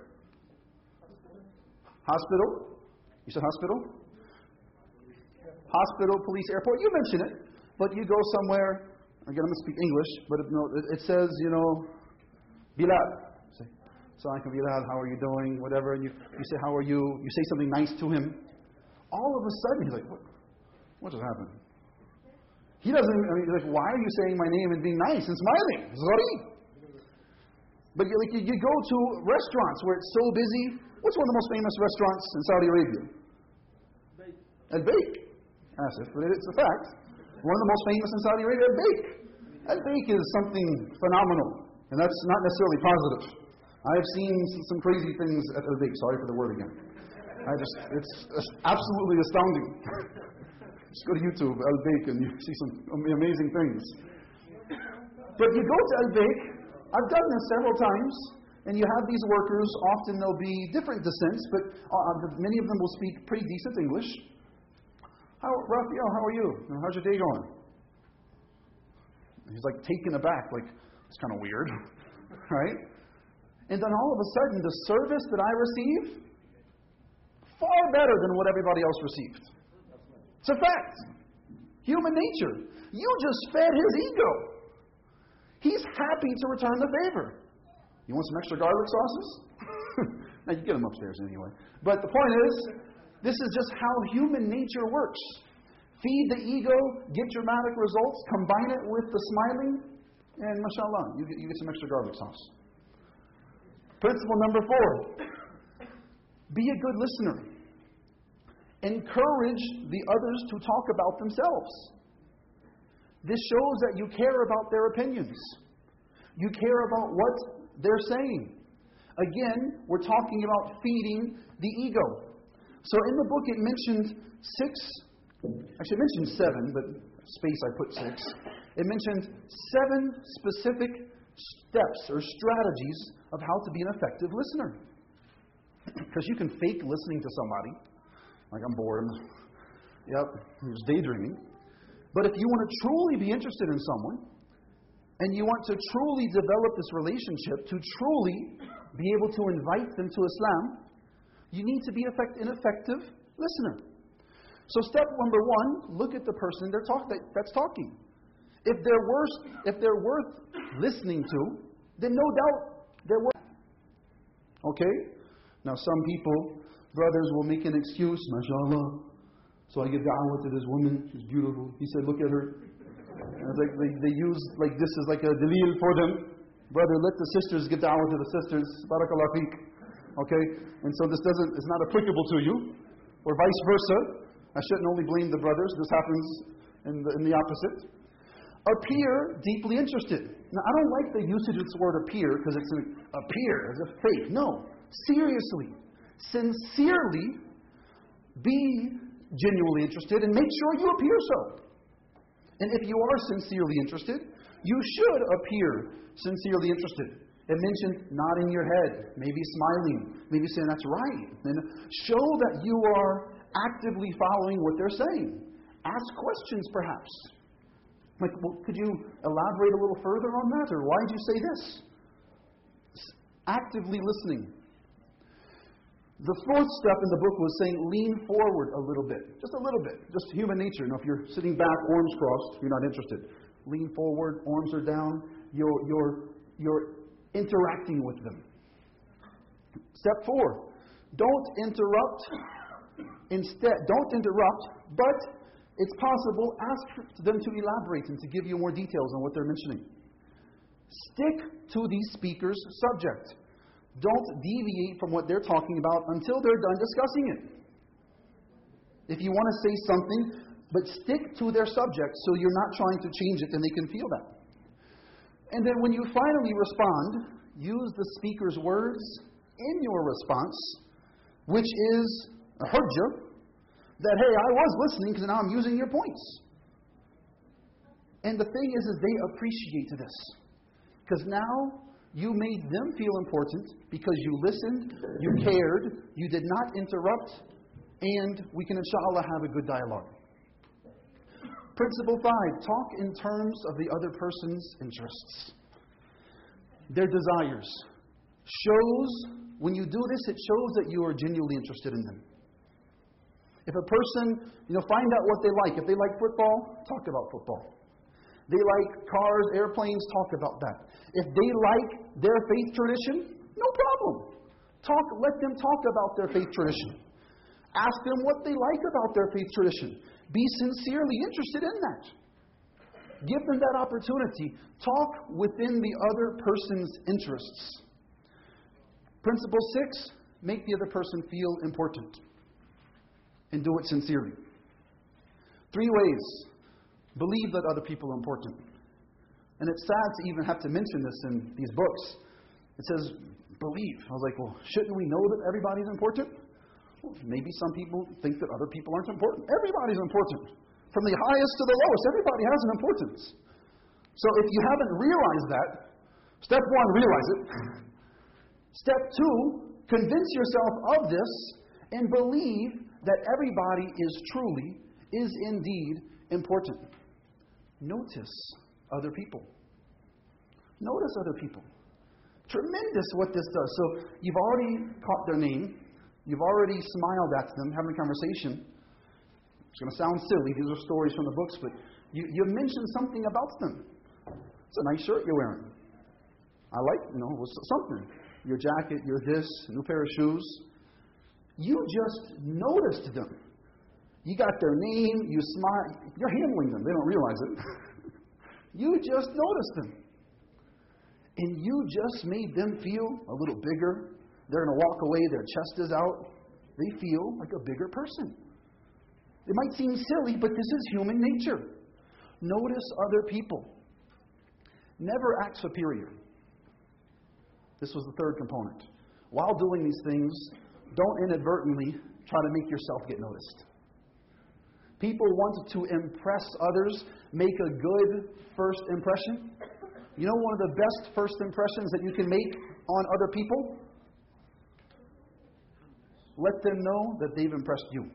Hospital? You said hospital? Hospital, police, airport. You mention it. But you go somewhere, again, I'm going to speak English, but it, no, it, it says, you know, Bilal. Say, Assalamualaikum Bilal, how are you doing? Whatever. And you, you say, how are you? You say something nice to him. All of a sudden, he's like, what, what just happened? He doesn't, I mean, he's like, why are you saying my name and being nice and smiling? Sorry. But you, like, you, you go to restaurants where it's so busy. What's one of the most famous restaurants in Saudi Arabia? Al-Baik. Asif, but it's a fact. One of the most famous in Saudi Arabia, Al-Baik. Al-Baik is something phenomenal. And that's not necessarily positive. I've seen some crazy things at Al-Baik. Sorry for the word again. I just, it's absolutely astounding. Just go to YouTube, Al-Baik, and you see some amazing things. But you go to Al-Baik, I've done this several times, and you have these workers, often they'll be different descents, but uh, many of them will speak pretty decent English. How, Raphael, how are you? How's your day going? He's like taken aback, like, it's kind of weird, right? And then all of a sudden, the service that I receive, far better than what everybody else received. It's a fact. Human nature. You just fed his ego. He's happy to return the favor. You want some extra garlic sauces? Now, you get them upstairs anyway. But the point is, this is just how human nature works. Feed the ego, get dramatic results, combine it with the smiling, and mashallah, you get, you get some extra garlic sauce. Principle number four. Be a good listener. Encourage the others to talk about themselves. This shows that you care about their opinions. You care about what they're saying. Again, we're talking about feeding the ego. So in the book it mentioned six, actually it mentioned seven, but space I put six. It mentioned seven specific steps or strategies of how to be an effective listener. Because you can fake listening to somebody. Like, I'm bored. Yep, I'm just daydreaming. But if you want to truly be interested in someone, and you want to truly develop this relationship, to truly be able to invite them to Islam, you need to be effect- an effective listener. So step number one, look at the person they're talk- that, that's talking. If they're worth, if they're worth listening to, then no doubt they're worth. Okay? Now some people, brothers, will make an excuse, mashallah. So I give da'wah to this woman, she's beautiful. He said, look at her. And it's like they, they use like this as like a dalil for them. Brother, let the sisters give da'wah to the sisters. Barakallah feek. Okay? And so this doesn't, it's not applicable to you. Or vice versa. I shouldn't only blame the brothers. This happens in the, in the opposite. Appear deeply interested. Now, I don't like the usage of this word appear because it's an appear as if fake. No. Seriously. Sincerely be genuinely interested and make sure you appear so. And if you are sincerely interested, you should appear sincerely interested. It mentioned nodding your head, maybe smiling, maybe saying that's right. And show that you are actively following what they're saying. Ask questions perhaps. Like, well, could you elaborate a little further on that? Or why did you say this? Actively listening. The fourth step in the book was saying lean forward a little bit. Just a little bit. Just human nature. You know, if you're sitting back, arms crossed, you're not interested. Lean forward, arms are down. Your, your you're interacting with them. Step four, don't interrupt. Instead, don't interrupt, but it's possible, ask them to elaborate and to give you more details on what they're mentioning. Stick to the speaker's subject. Don't deviate from what they're talking about until they're done discussing it. If you want to say something, but stick to their subject so you're not trying to change it and they can feel that. And then when you finally respond, use the speaker's words in your response, which is, I heard you, that, hey, I was listening because now I'm using your points. And the thing is, is they appreciate this. Because now you made them feel important because you listened, you cared, you did not interrupt, and we can, inshallah, have a good dialogue. Principle five, talk in terms of the other person's interests, their desires. Shows, when you do this, it shows that you are genuinely interested in them. If a person, you know, find out what they like. If they like football, talk about football. They like cars, airplanes, talk about that. If they like their faith tradition, no problem. Talk, let them talk about their faith tradition. Ask them what they like about their faith tradition. Be sincerely interested in that. Give them that opportunity. Talk within the other person's interests. Principle six, make the other person feel important. And do it sincerely. Three ways. Believe that other people are important. And it's sad to even have to mention this in these books. It says, believe. I was like, well, shouldn't we know that everybody's important? Well, maybe some people think that other people aren't important. Everybody's important. From the highest to the lowest, everybody has an importance. So if you haven't realized that, step one, realize it. Step two, convince yourself of this and believe that everybody is truly, is indeed important. Notice other people. Notice other people. Tremendous what this does. So you've already caught their name. You've already smiled at them, having a conversation. It's going to sound silly. These are stories from the books, but you, you mentioned something about them. It's a nice shirt you're wearing. I like, you know, something. Your jacket, your this, new pair of shoes. You just noticed them. You got their name, you smile. You're handling them. They don't realize it. You just noticed them. And you just made them feel a little bigger. They're going to walk away, their chest is out. They feel like a bigger person. It might seem silly, but this is human nature. Notice other people. Never act superior. This was the third component. While doing these things, don't inadvertently try to make yourself get noticed. People want to impress others, make a good first impression. You know one of the best first impressions that you can make on other people? Let them know that they've impressed you.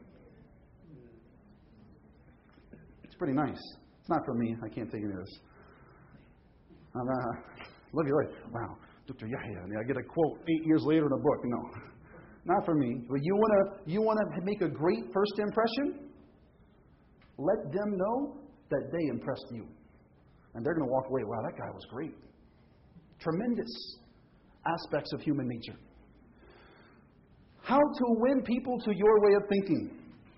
It's pretty nice. It's not for me. I can't take any of this. I'm, uh, look at it. Wow, Doctor Yahya. I get a quote eight years later in a book. No, not for me. But you want to you want to make a great first impression? Let them know that they impressed you. And they're going to walk away, wow, that guy was great. Tremendous aspects of human nature. How to win people to your way of thinking.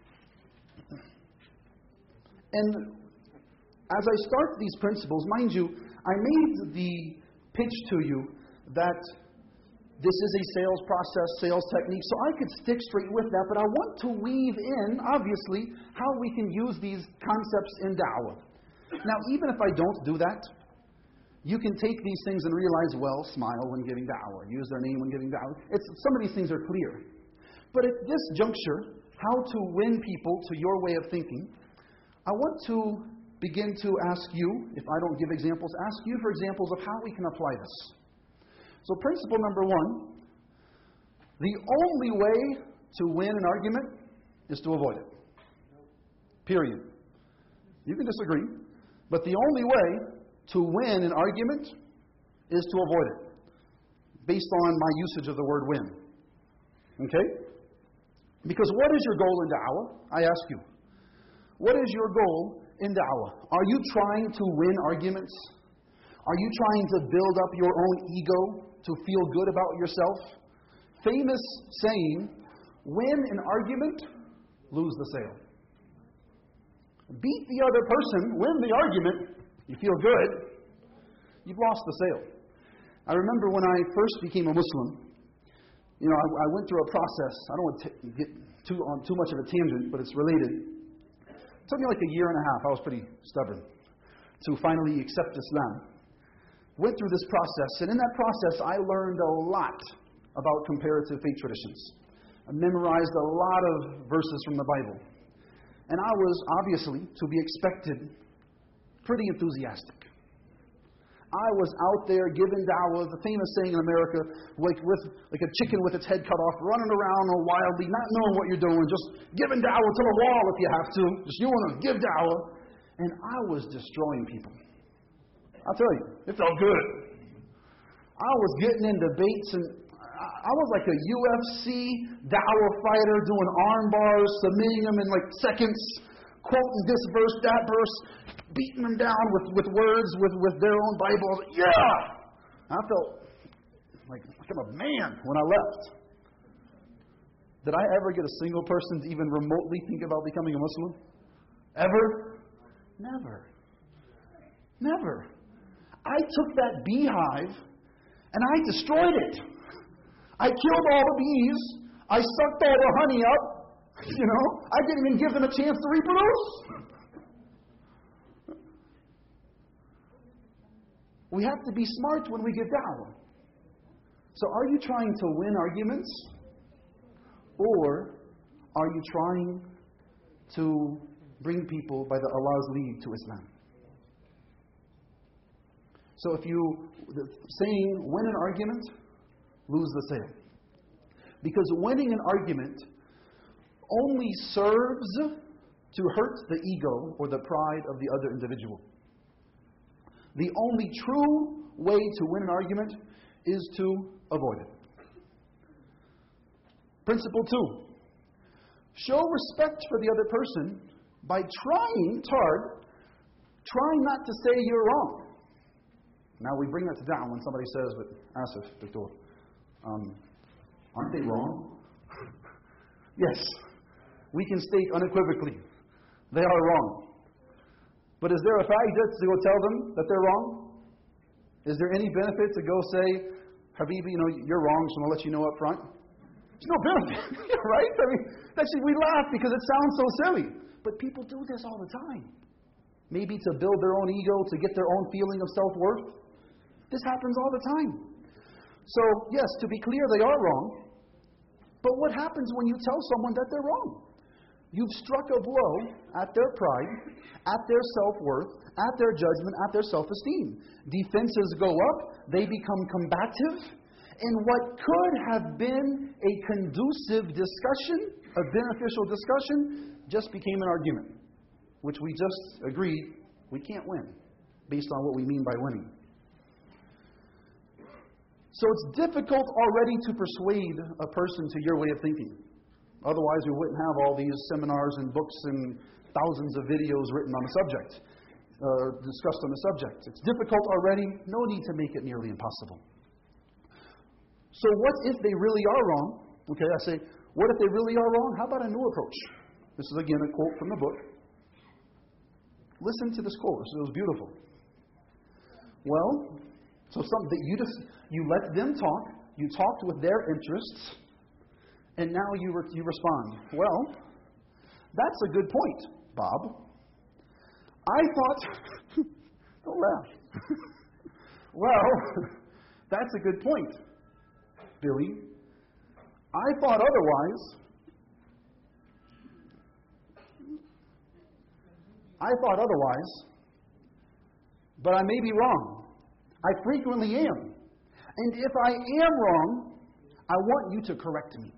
And as I start these principles, mind you, I made the pitch to you that this is a sales process, sales technique, so I could stick straight with that, but I want to weave in, obviously, how we can use these concepts in da'wah. Now, even if I don't do that, you can take these things and realize, well, smile when giving da'wah, use their name when giving da'wah. It's, some of these things are clear. But at this juncture, how to win people to your way of thinking, I want to begin to ask you, if I don't give examples, ask you for examples of how we can apply this. So principle number one, the only way to win an argument is to avoid it. Period. You can disagree, but the only way to win an argument is to avoid it, based on my usage of the word win. Okay? Because what is your goal in da'wah? I ask you. What is your goal in da'wah? Are you trying to win arguments? Are you trying to build up your own ego to feel good about yourself? Famous saying, win an argument, lose the sale. Beat the other person, win the argument, you feel good, you've lost the sale. I remember when I first became a Muslim, you know, I, I went through a process. I don't want to t- get too on too much of a tangent, but it's related. It took me like a year and a half. I was pretty stubborn to finally accept Islam. Went through this process, and in that process, I learned a lot about comparative faith traditions. I memorized a lot of verses from the Bible. And I was, obviously, to be expected, pretty enthusiastic. I was out there giving da'wah, the famous saying in America, like with like a chicken with its head cut off, running around all wildly, not knowing what you're doing, just giving da'wah to the wall if you have to. Just you want to give da'wah. And I was destroying people. I'll tell you, it felt good. I was getting in debates, and I was like a U F C da'wah fighter doing arm bars, submitting them in like seconds, quoting this verse, that verse, beating them down with, with words, with, with their own Bible. I was like, yeah! I felt like, like I'm a man when I left. Did I ever get a single person to even remotely think about becoming a Muslim? Ever? Never. Never. I took that beehive and I destroyed it. I killed all the bees. I sucked all the honey up. You know, I didn't even give them a chance to reproduce. We have to be smart when we give da'wah. So are you trying to win arguments? Or are you trying to bring people by the Allah's lead to Islam? So if you, the saying, win an argument, lose the sale. Because winning an argument only serves to hurt the ego or the pride of the other individual. The only true way to win an argument is to avoid it. Principle two. Show respect for the other person by trying hard, trying not to say you're wrong. Now we bring that to down when somebody says, but Asif, Doctor, um, aren't they wrong? Yes, we can state unequivocally, they are wrong. But is there a fa'idah to go tell them that they're wrong? Is there any benefit to go say, Habibi, you know, you're wrong, so I'm going to let you know up front? There's no benefit, right? I mean, actually, we laugh because it sounds so silly. But people do this all the time. Maybe to build their own ego, to get their own feeling of self-worth. This happens all the time. So, yes, to be clear, they are wrong. But what happens when you tell someone that they're wrong? You've struck a blow at their pride, at their self-worth, at their judgment, at their self-esteem. Defenses go up, they become combative, and what could have been a conducive discussion, a beneficial discussion, just became an argument, which we just agreed we can't win, based on what we mean by winning. So it's difficult already to persuade a person to your way of thinking. Otherwise, we wouldn't have all these seminars and books and thousands of videos written on the subject, uh, discussed on the subject. It's difficult already. No need to make it nearly impossible. So what if they really are wrong? Okay, I say, what if they really are wrong? How about a new approach? This is again a quote from the book. Listen to this quote. It was beautiful. Well, so some that you just you let them talk. You talked with their interests. And now you re- you respond, well, that's a good point, Bob. I thought, don't laugh. Well, that's a good point, Billy. I thought otherwise. I thought otherwise, but I may be wrong. I frequently am. And if I am wrong, I want you to correct me.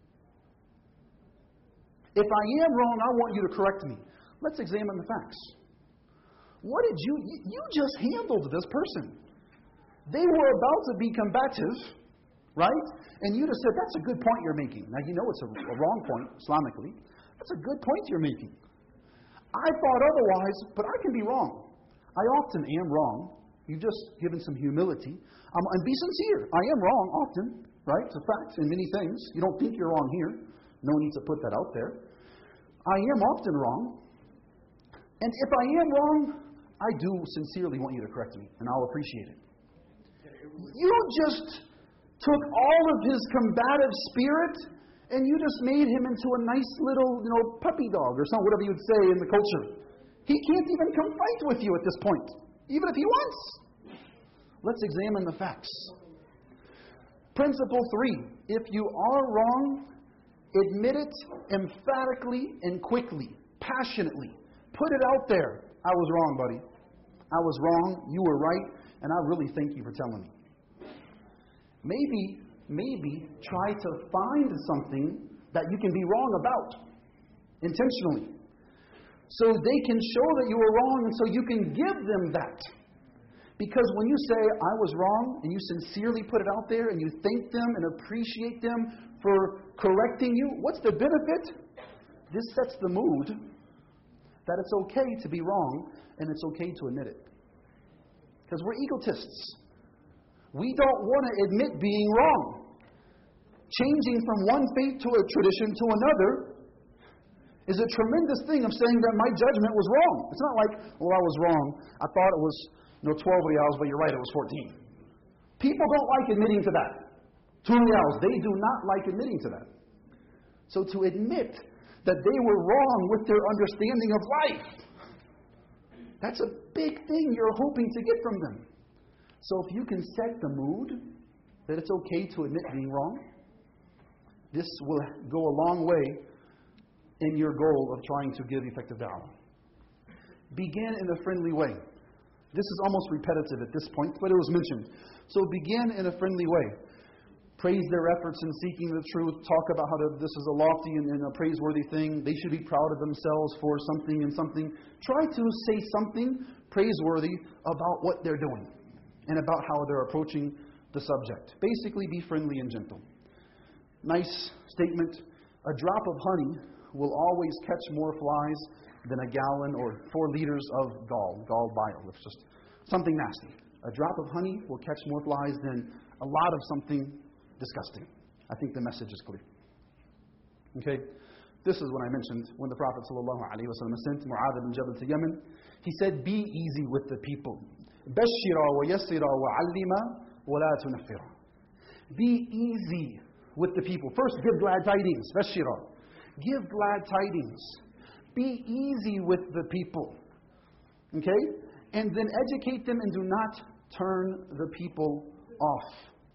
If I am wrong, I want you to correct me. Let's examine the facts. What did you, you just handled this person. They were about to be combative, right? And you just said, that's a good point you're making. Now, you know it's a, a wrong point, Islamically. That's a good point you're making. I thought otherwise, but I can be wrong. I often am wrong. You've just given some humility. Um, and be sincere. I am wrong often, right? It's a fact in many things. You don't think you're wrong here. No need to put that out there. I am often wrong. And if I am wrong, I do sincerely want you to correct me, and I'll appreciate it. You just took all of his combative spirit and you just made him into a nice little, you know, puppy dog or something, whatever you would say in the culture. He can't even come fight with you at this point, even if he wants. Let's examine the facts. Principle three, if you are wrong, admit it emphatically and quickly, passionately. Put it out there. I was wrong, buddy. I was wrong. You were right. And I really thank you for telling me. Maybe, maybe try to find something that you can be wrong about intentionally. So they can show that you were wrong, and so you can give them that. Because when you say, I was wrong, and you sincerely put it out there, and you thank them and appreciate them for correcting you, what's the benefit? This sets the mood that it's okay to be wrong, and it's okay to admit it. Because we're egotists. We don't want to admit being wrong. Changing from one faith to a tradition to another is a tremendous thing of saying that my judgment was wrong. It's not like, well, I was wrong. I thought it was, you know, twelve riyals, but you're right, it was fourteen. People don't like admitting to that. Two riyals, they do not like admitting to that. So to admit that they were wrong with their understanding of life, that's a big thing you're hoping to get from them. So if you can set the mood that it's okay to admit being wrong, this will go a long way in your goal of trying to give effective da'wah. Begin in a friendly way. This is almost repetitive at this point, but it was mentioned. So begin in a friendly way. Praise their efforts in seeking the truth. Talk about how to, this is a lofty and, and a praiseworthy thing. They should be proud of themselves for something and something. Try to say something praiseworthy about what they're doing and about how they're approaching the subject. Basically, be friendly and gentle. Nice statement. A drop of honey will always catch more flies than a gallon or four liters of gall, gall bile. It's just something nasty. A drop of honey will catch more flies than a lot of something disgusting. I think the message is clear. Okay? This is what I mentioned when the Prophet ﷺ sent Mu'adh bin Jabal to Yemen. He said, be easy with the people. بَشِّرَا وَيَسِّرَا وَعَلِّمَا وَلَا تُنَفِّرَا. Be easy with the people. First, give glad tidings. بَشِّرَا. Give glad tidings. Be easy with the people. Okay? And then educate them and do not turn the people off.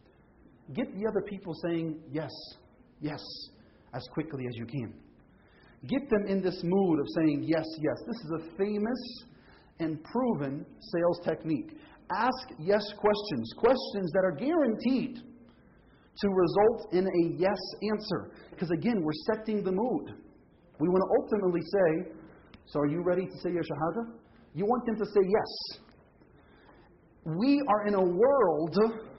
Get the other people saying yes, yes, as quickly as you can. Get them in this mood of saying yes, yes. This is a famous and proven sales technique. Ask yes questions, questions that are guaranteed to result in a yes answer. Because again, we're setting the mood. We want to ultimately say, so are you ready to say your shahada? You want them to say yes. We are in a world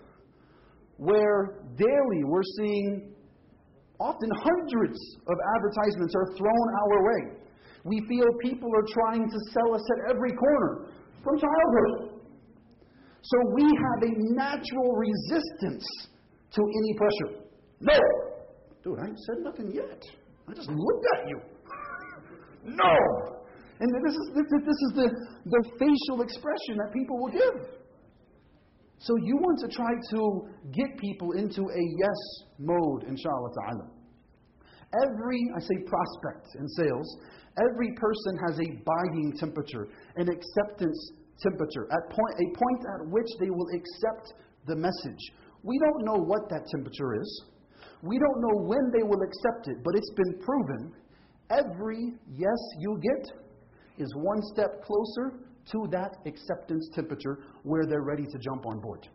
where daily we're seeing often hundreds of advertisements are thrown our way. We feel people are trying to sell us at every corner from childhood. So we have a natural resistance to any pressure. No! Dude, I ain't said nothing yet. I just looked at you. No! And this is, this, this is the, the facial expression that people will give. So you want to try to get people into a yes mode, inshallah ta'ala. Every, I say prospect in sales, every person has a buying temperature, an acceptance temperature, at point, a point at which they will accept the message. We don't know what that temperature is. We don't know when they will accept it, but it's been proven. Every yes you get is one step closer to that acceptance temperature where they're ready to jump on board.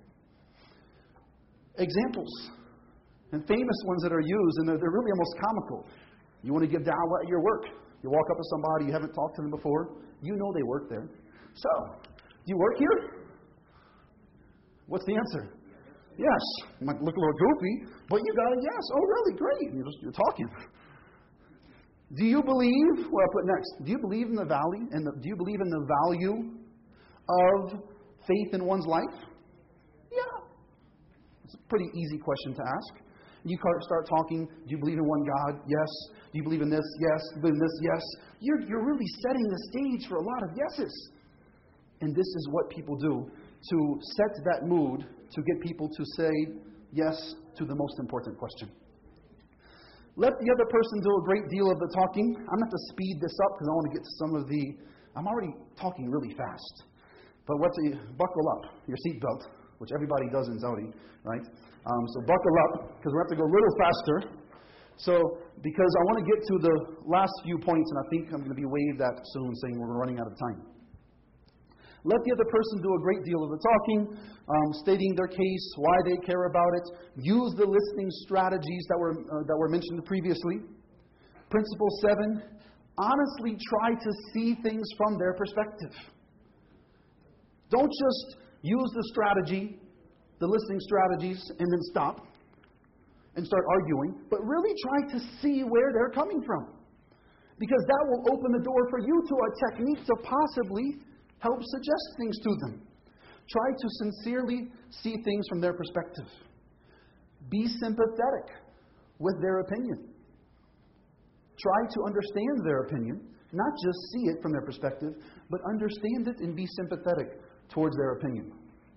Examples, and famous ones that are used, and they're, they're really almost comical. You want to give da'wah at your work. You walk up to somebody, you haven't talked to them before. You know they work there. So, do you work here? What's the answer? Yes. You might look a little goofy, but you got a yes. Oh, really? Great. You're, just, you're talking. Do you believe, what I put next, do you believe in the value, and do you believe in the value of faith in one's life? Yeah. It's a pretty easy question to ask. You start talking, do you believe in one God? Yes. Do you believe in this? Yes. Do you believe in this? Yes. You're, you're really setting the stage for a lot of yeses. And this is what people do to set that mood to get people to say yes to the most important question. Let the other person do a great deal of the talking. I'm going to have to speed this up because I want to get to some of the... I'm already talking really fast. But what to buckle up your seatbelt, which everybody does in Saudi, right? Um, so buckle up, because we have to go a little faster. So, because I want to get to the last few points, and I think I'm going to be waved at soon, saying we're running out of time. Let the other person do a great deal of the talking, um, stating their case, why they care about it. Use the listening strategies that were uh, that were mentioned previously. Principle seven: honestly try to see things from their perspective. Don't just use the strategy, the listening strategies, and then stop and start arguing, but really try to see where they're coming from. Because that will open the door for you to a technique to possibly help suggest things to them. Try to sincerely see things from their perspective. Be sympathetic with their opinion. Try to understand their opinion, not just see it from their perspective, but understand it and be sympathetic towards their opinion.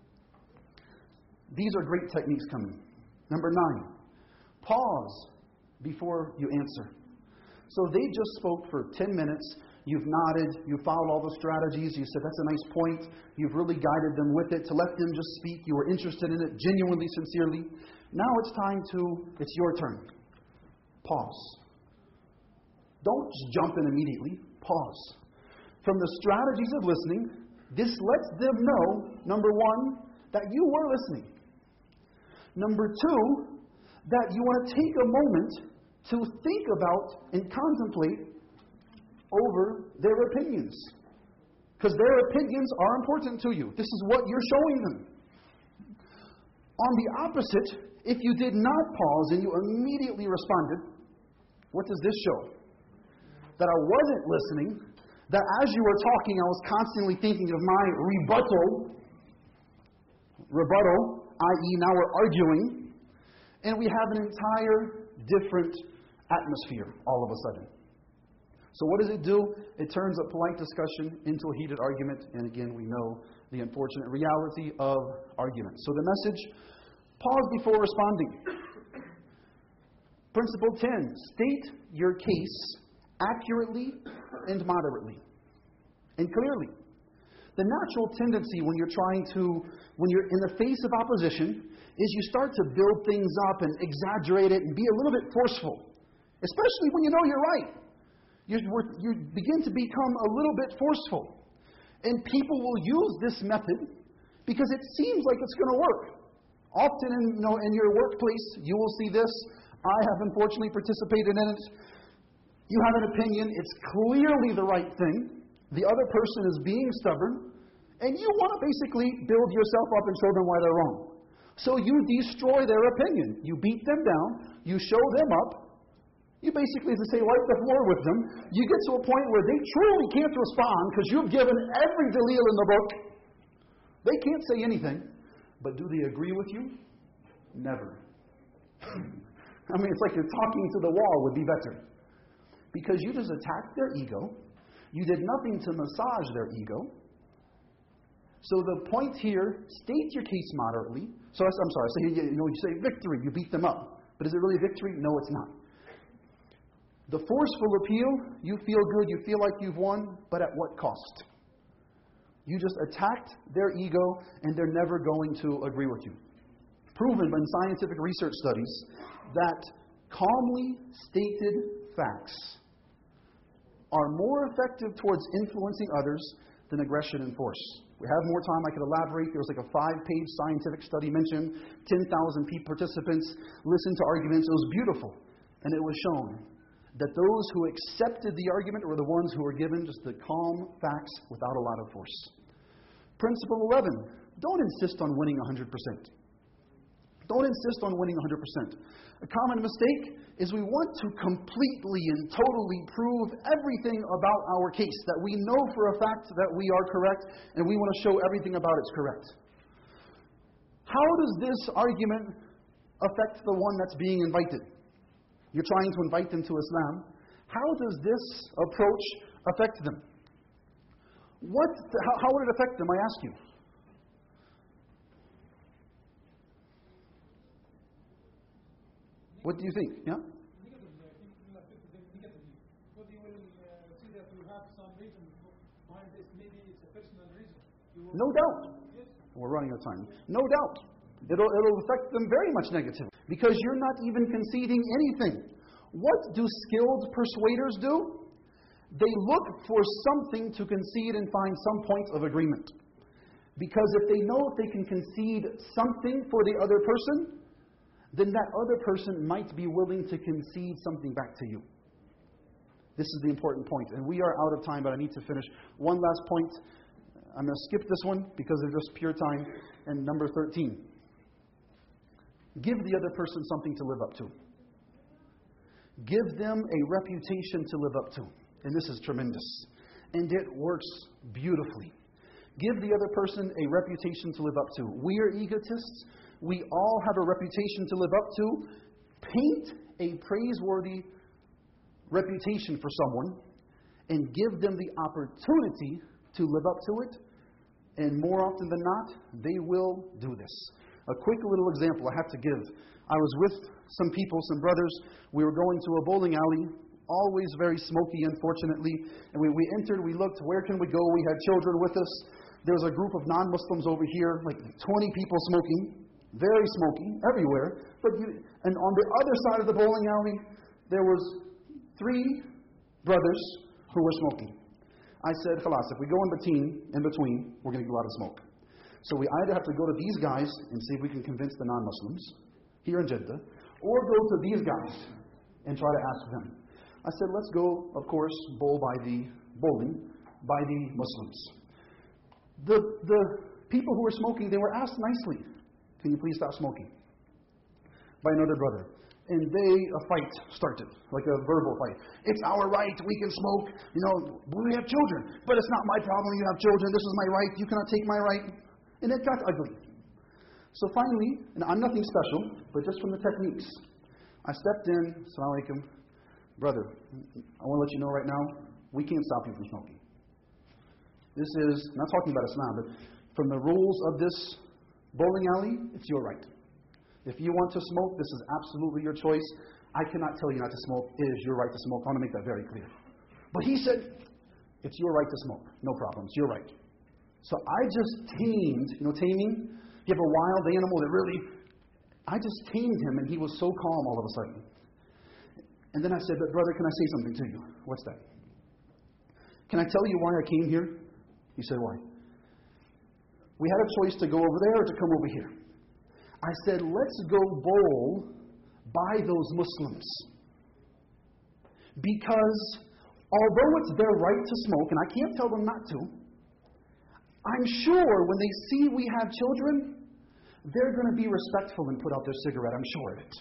These are great techniques coming. Number nine, pause before you answer. So they just spoke for ten minutes. You've nodded. You followed all the strategies. You said, that's a nice point. You've really guided them with it to let them just speak. You were interested in it genuinely, sincerely. Now it's time to, it's your turn. Pause. Don't just jump in immediately. Pause. From the strategies of listening, this lets them know, number one, that you were listening. Number two, that you want to take a moment to think about and contemplate over their opinions. Because their opinions are important to you. This is what you're showing them. On the opposite, if you did not pause and you immediately responded, what does this show? That I wasn't listening, that as you were talking, I was constantly thinking of my rebuttal, rebuttal, that is now we're arguing, and we have an entire different atmosphere all of a sudden. So what does it do? It turns a polite discussion into a heated argument, and again, we know the unfortunate reality of arguments. So the message, pause before responding. Principle ten, state your case accurately and moderately and clearly. The natural tendency when you're trying to, when you're in the face of opposition, is you start to build things up and exaggerate it and be a little bit forceful, especially when you know you're right. You, you begin to become a little bit forceful. And people will use this method because it seems like it's going to work. Often in, you know, in your workplace, you will see this. I have unfortunately participated in it. You have an opinion. It's clearly the right thing. The other person is being stubborn. And you want to basically build yourself up and show them why they're wrong. So you destroy their opinion. You beat them down. You show them up. You basically, as I say, wipe the floor with them. You get to a point where they truly can't respond because you've given every dalil in the book. They can't say anything. But do they agree with you? Never. I mean, it's like you're talking to the wall would be better. Because you just attacked their ego. You did nothing to massage their ego. So the point here, state your case moderately. So I'm sorry, so you, you know, you say victory, you beat them up. But is it really victory? No, it's not. The forceful appeal, you feel good, you feel like you've won, but at what cost? You just attacked their ego, and they're never going to agree with you. Proven in scientific research studies that calmly stated facts are more effective towards influencing others than aggression and force. We have more time, I could elaborate. There was like a five-page scientific study mentioned. ten thousand participants listened to arguments. It was beautiful. And it was shown that those who accepted the argument were the ones who were given just the calm facts without a lot of force. Principle eleven, don't insist on winning one hundred percent. Don't insist on winning one hundred percent. A common mistake is we want to completely and totally prove everything about our case, that we know for a fact that we are correct, and we want to show everything about it's correct. How does this argument affect the one that's being invited? You're trying to invite them to Islam. How does this approach affect them? What? How, how would it affect them, I ask you? What do you think? Yeah? Negatively, I think it will affect them negatively. Because you will uh, see that you have some reason behind this. Maybe it's a personal reason. You will No doubt. Yes. We're running out of time. No doubt. It'll, it'll affect them very much negatively. Because you're not even conceding anything. What do skilled persuaders do? They look for something to concede and find some point of agreement. Because if they know if they can concede something for the other person, then that other person might be willing to concede something back to you. This is the important point. And we are out of time, but I need to finish. One last point. I'm going to skip this one because of just pure time. And number thirteen. Give the other person something to live up to. Give them a reputation to live up to. And this is tremendous. And it works beautifully. Give the other person a reputation to live up to. We are egotists. We all have a reputation to live up to. Paint a praiseworthy reputation for someone and give them the opportunity to live up to it. And more often than not, they will do this. A quick little example I have to give. I was with some people, some brothers. We were going to a bowling alley, always very smoky, unfortunately. And we, we entered, we looked, where can we go? We had children with us. There was a group of non-Muslims over here, like twenty people smoking. Very smoky, everywhere. But you, and on the other side of the bowling alley, there was three brothers who were smoking. I said, Khalas, if we go in between, in between, we're going to get a lot of smoke. So we either have to go to these guys and see if we can convince the non-Muslims here in Jeddah, or go to these guys and try to ask them. I said, let's go, of course, bowl by the bowling by the Muslims. The the people who were smoking, they were asked nicely, can you please stop smoking? By another brother. And they, a fight started, like a verbal fight. It's our right, we can smoke, you know, we have children. But it's not my problem, you have children, this is my right, you cannot take my right. And it got ugly. So finally, and I'm nothing special, but just from the techniques, I stepped in, Assalamu alaikum, brother, I want to let you know right now, we can't stop you from smoking. This is, I'm not talking about Islam, but from the rules of this bowling alley, it's your right. If you want to smoke, this is absolutely your choice. I cannot tell you not to smoke. It is your right to smoke. I want to make that very clear. But he said, it's your right to smoke. No problem. It's your right. So I just tamed, you know, taming? You have a wild animal that really, I just tamed him and he was so calm all of a sudden. And then I said, but brother, can I say something to you? What's that? Can I tell you why I came here? He said, why? We had a choice to go over there or to come over here. I said, let's go bowl by those Muslims. Because although it's their right to smoke, and I can't tell them not to, I'm sure when they see we have children, they're going to be respectful and put out their cigarette. I'm sure of it.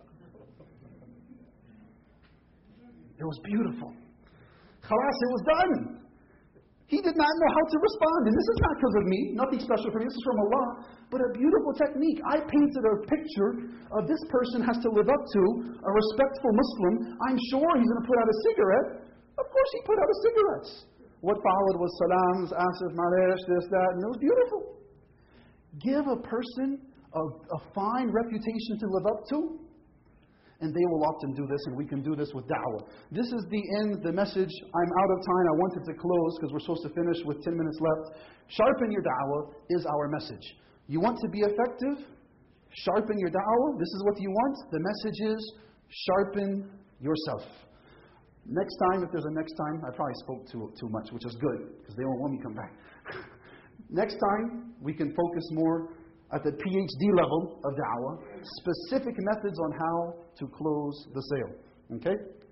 It was beautiful. Khalas, it was done. He did not know how to respond. And this is not because of me. Nothing special for me. This is from Allah. But a beautiful technique. I painted a picture of this person has to live up to a respectful Muslim. I'm sure he's going to put out a cigarette. Of course he put out a cigarette. What followed was salams, asif, malesh, this, that. And it was beautiful. Give a person a, a fine reputation to live up to. And they will often do this, and we can do this with da'wah. This is the end, the message. I'm out of time. I wanted to close because we're supposed to finish with ten minutes left. Sharpen your da'wah is our message. You want to be effective? Sharpen your da'wah. This is what you want. The message is sharpen yourself. Next time, if there's a next time, I probably spoke too, too much, which is good because they won't want me to come back. Next time, we can focus more at the P H D level of da'wah, specific methods on how to close the sale. Okay?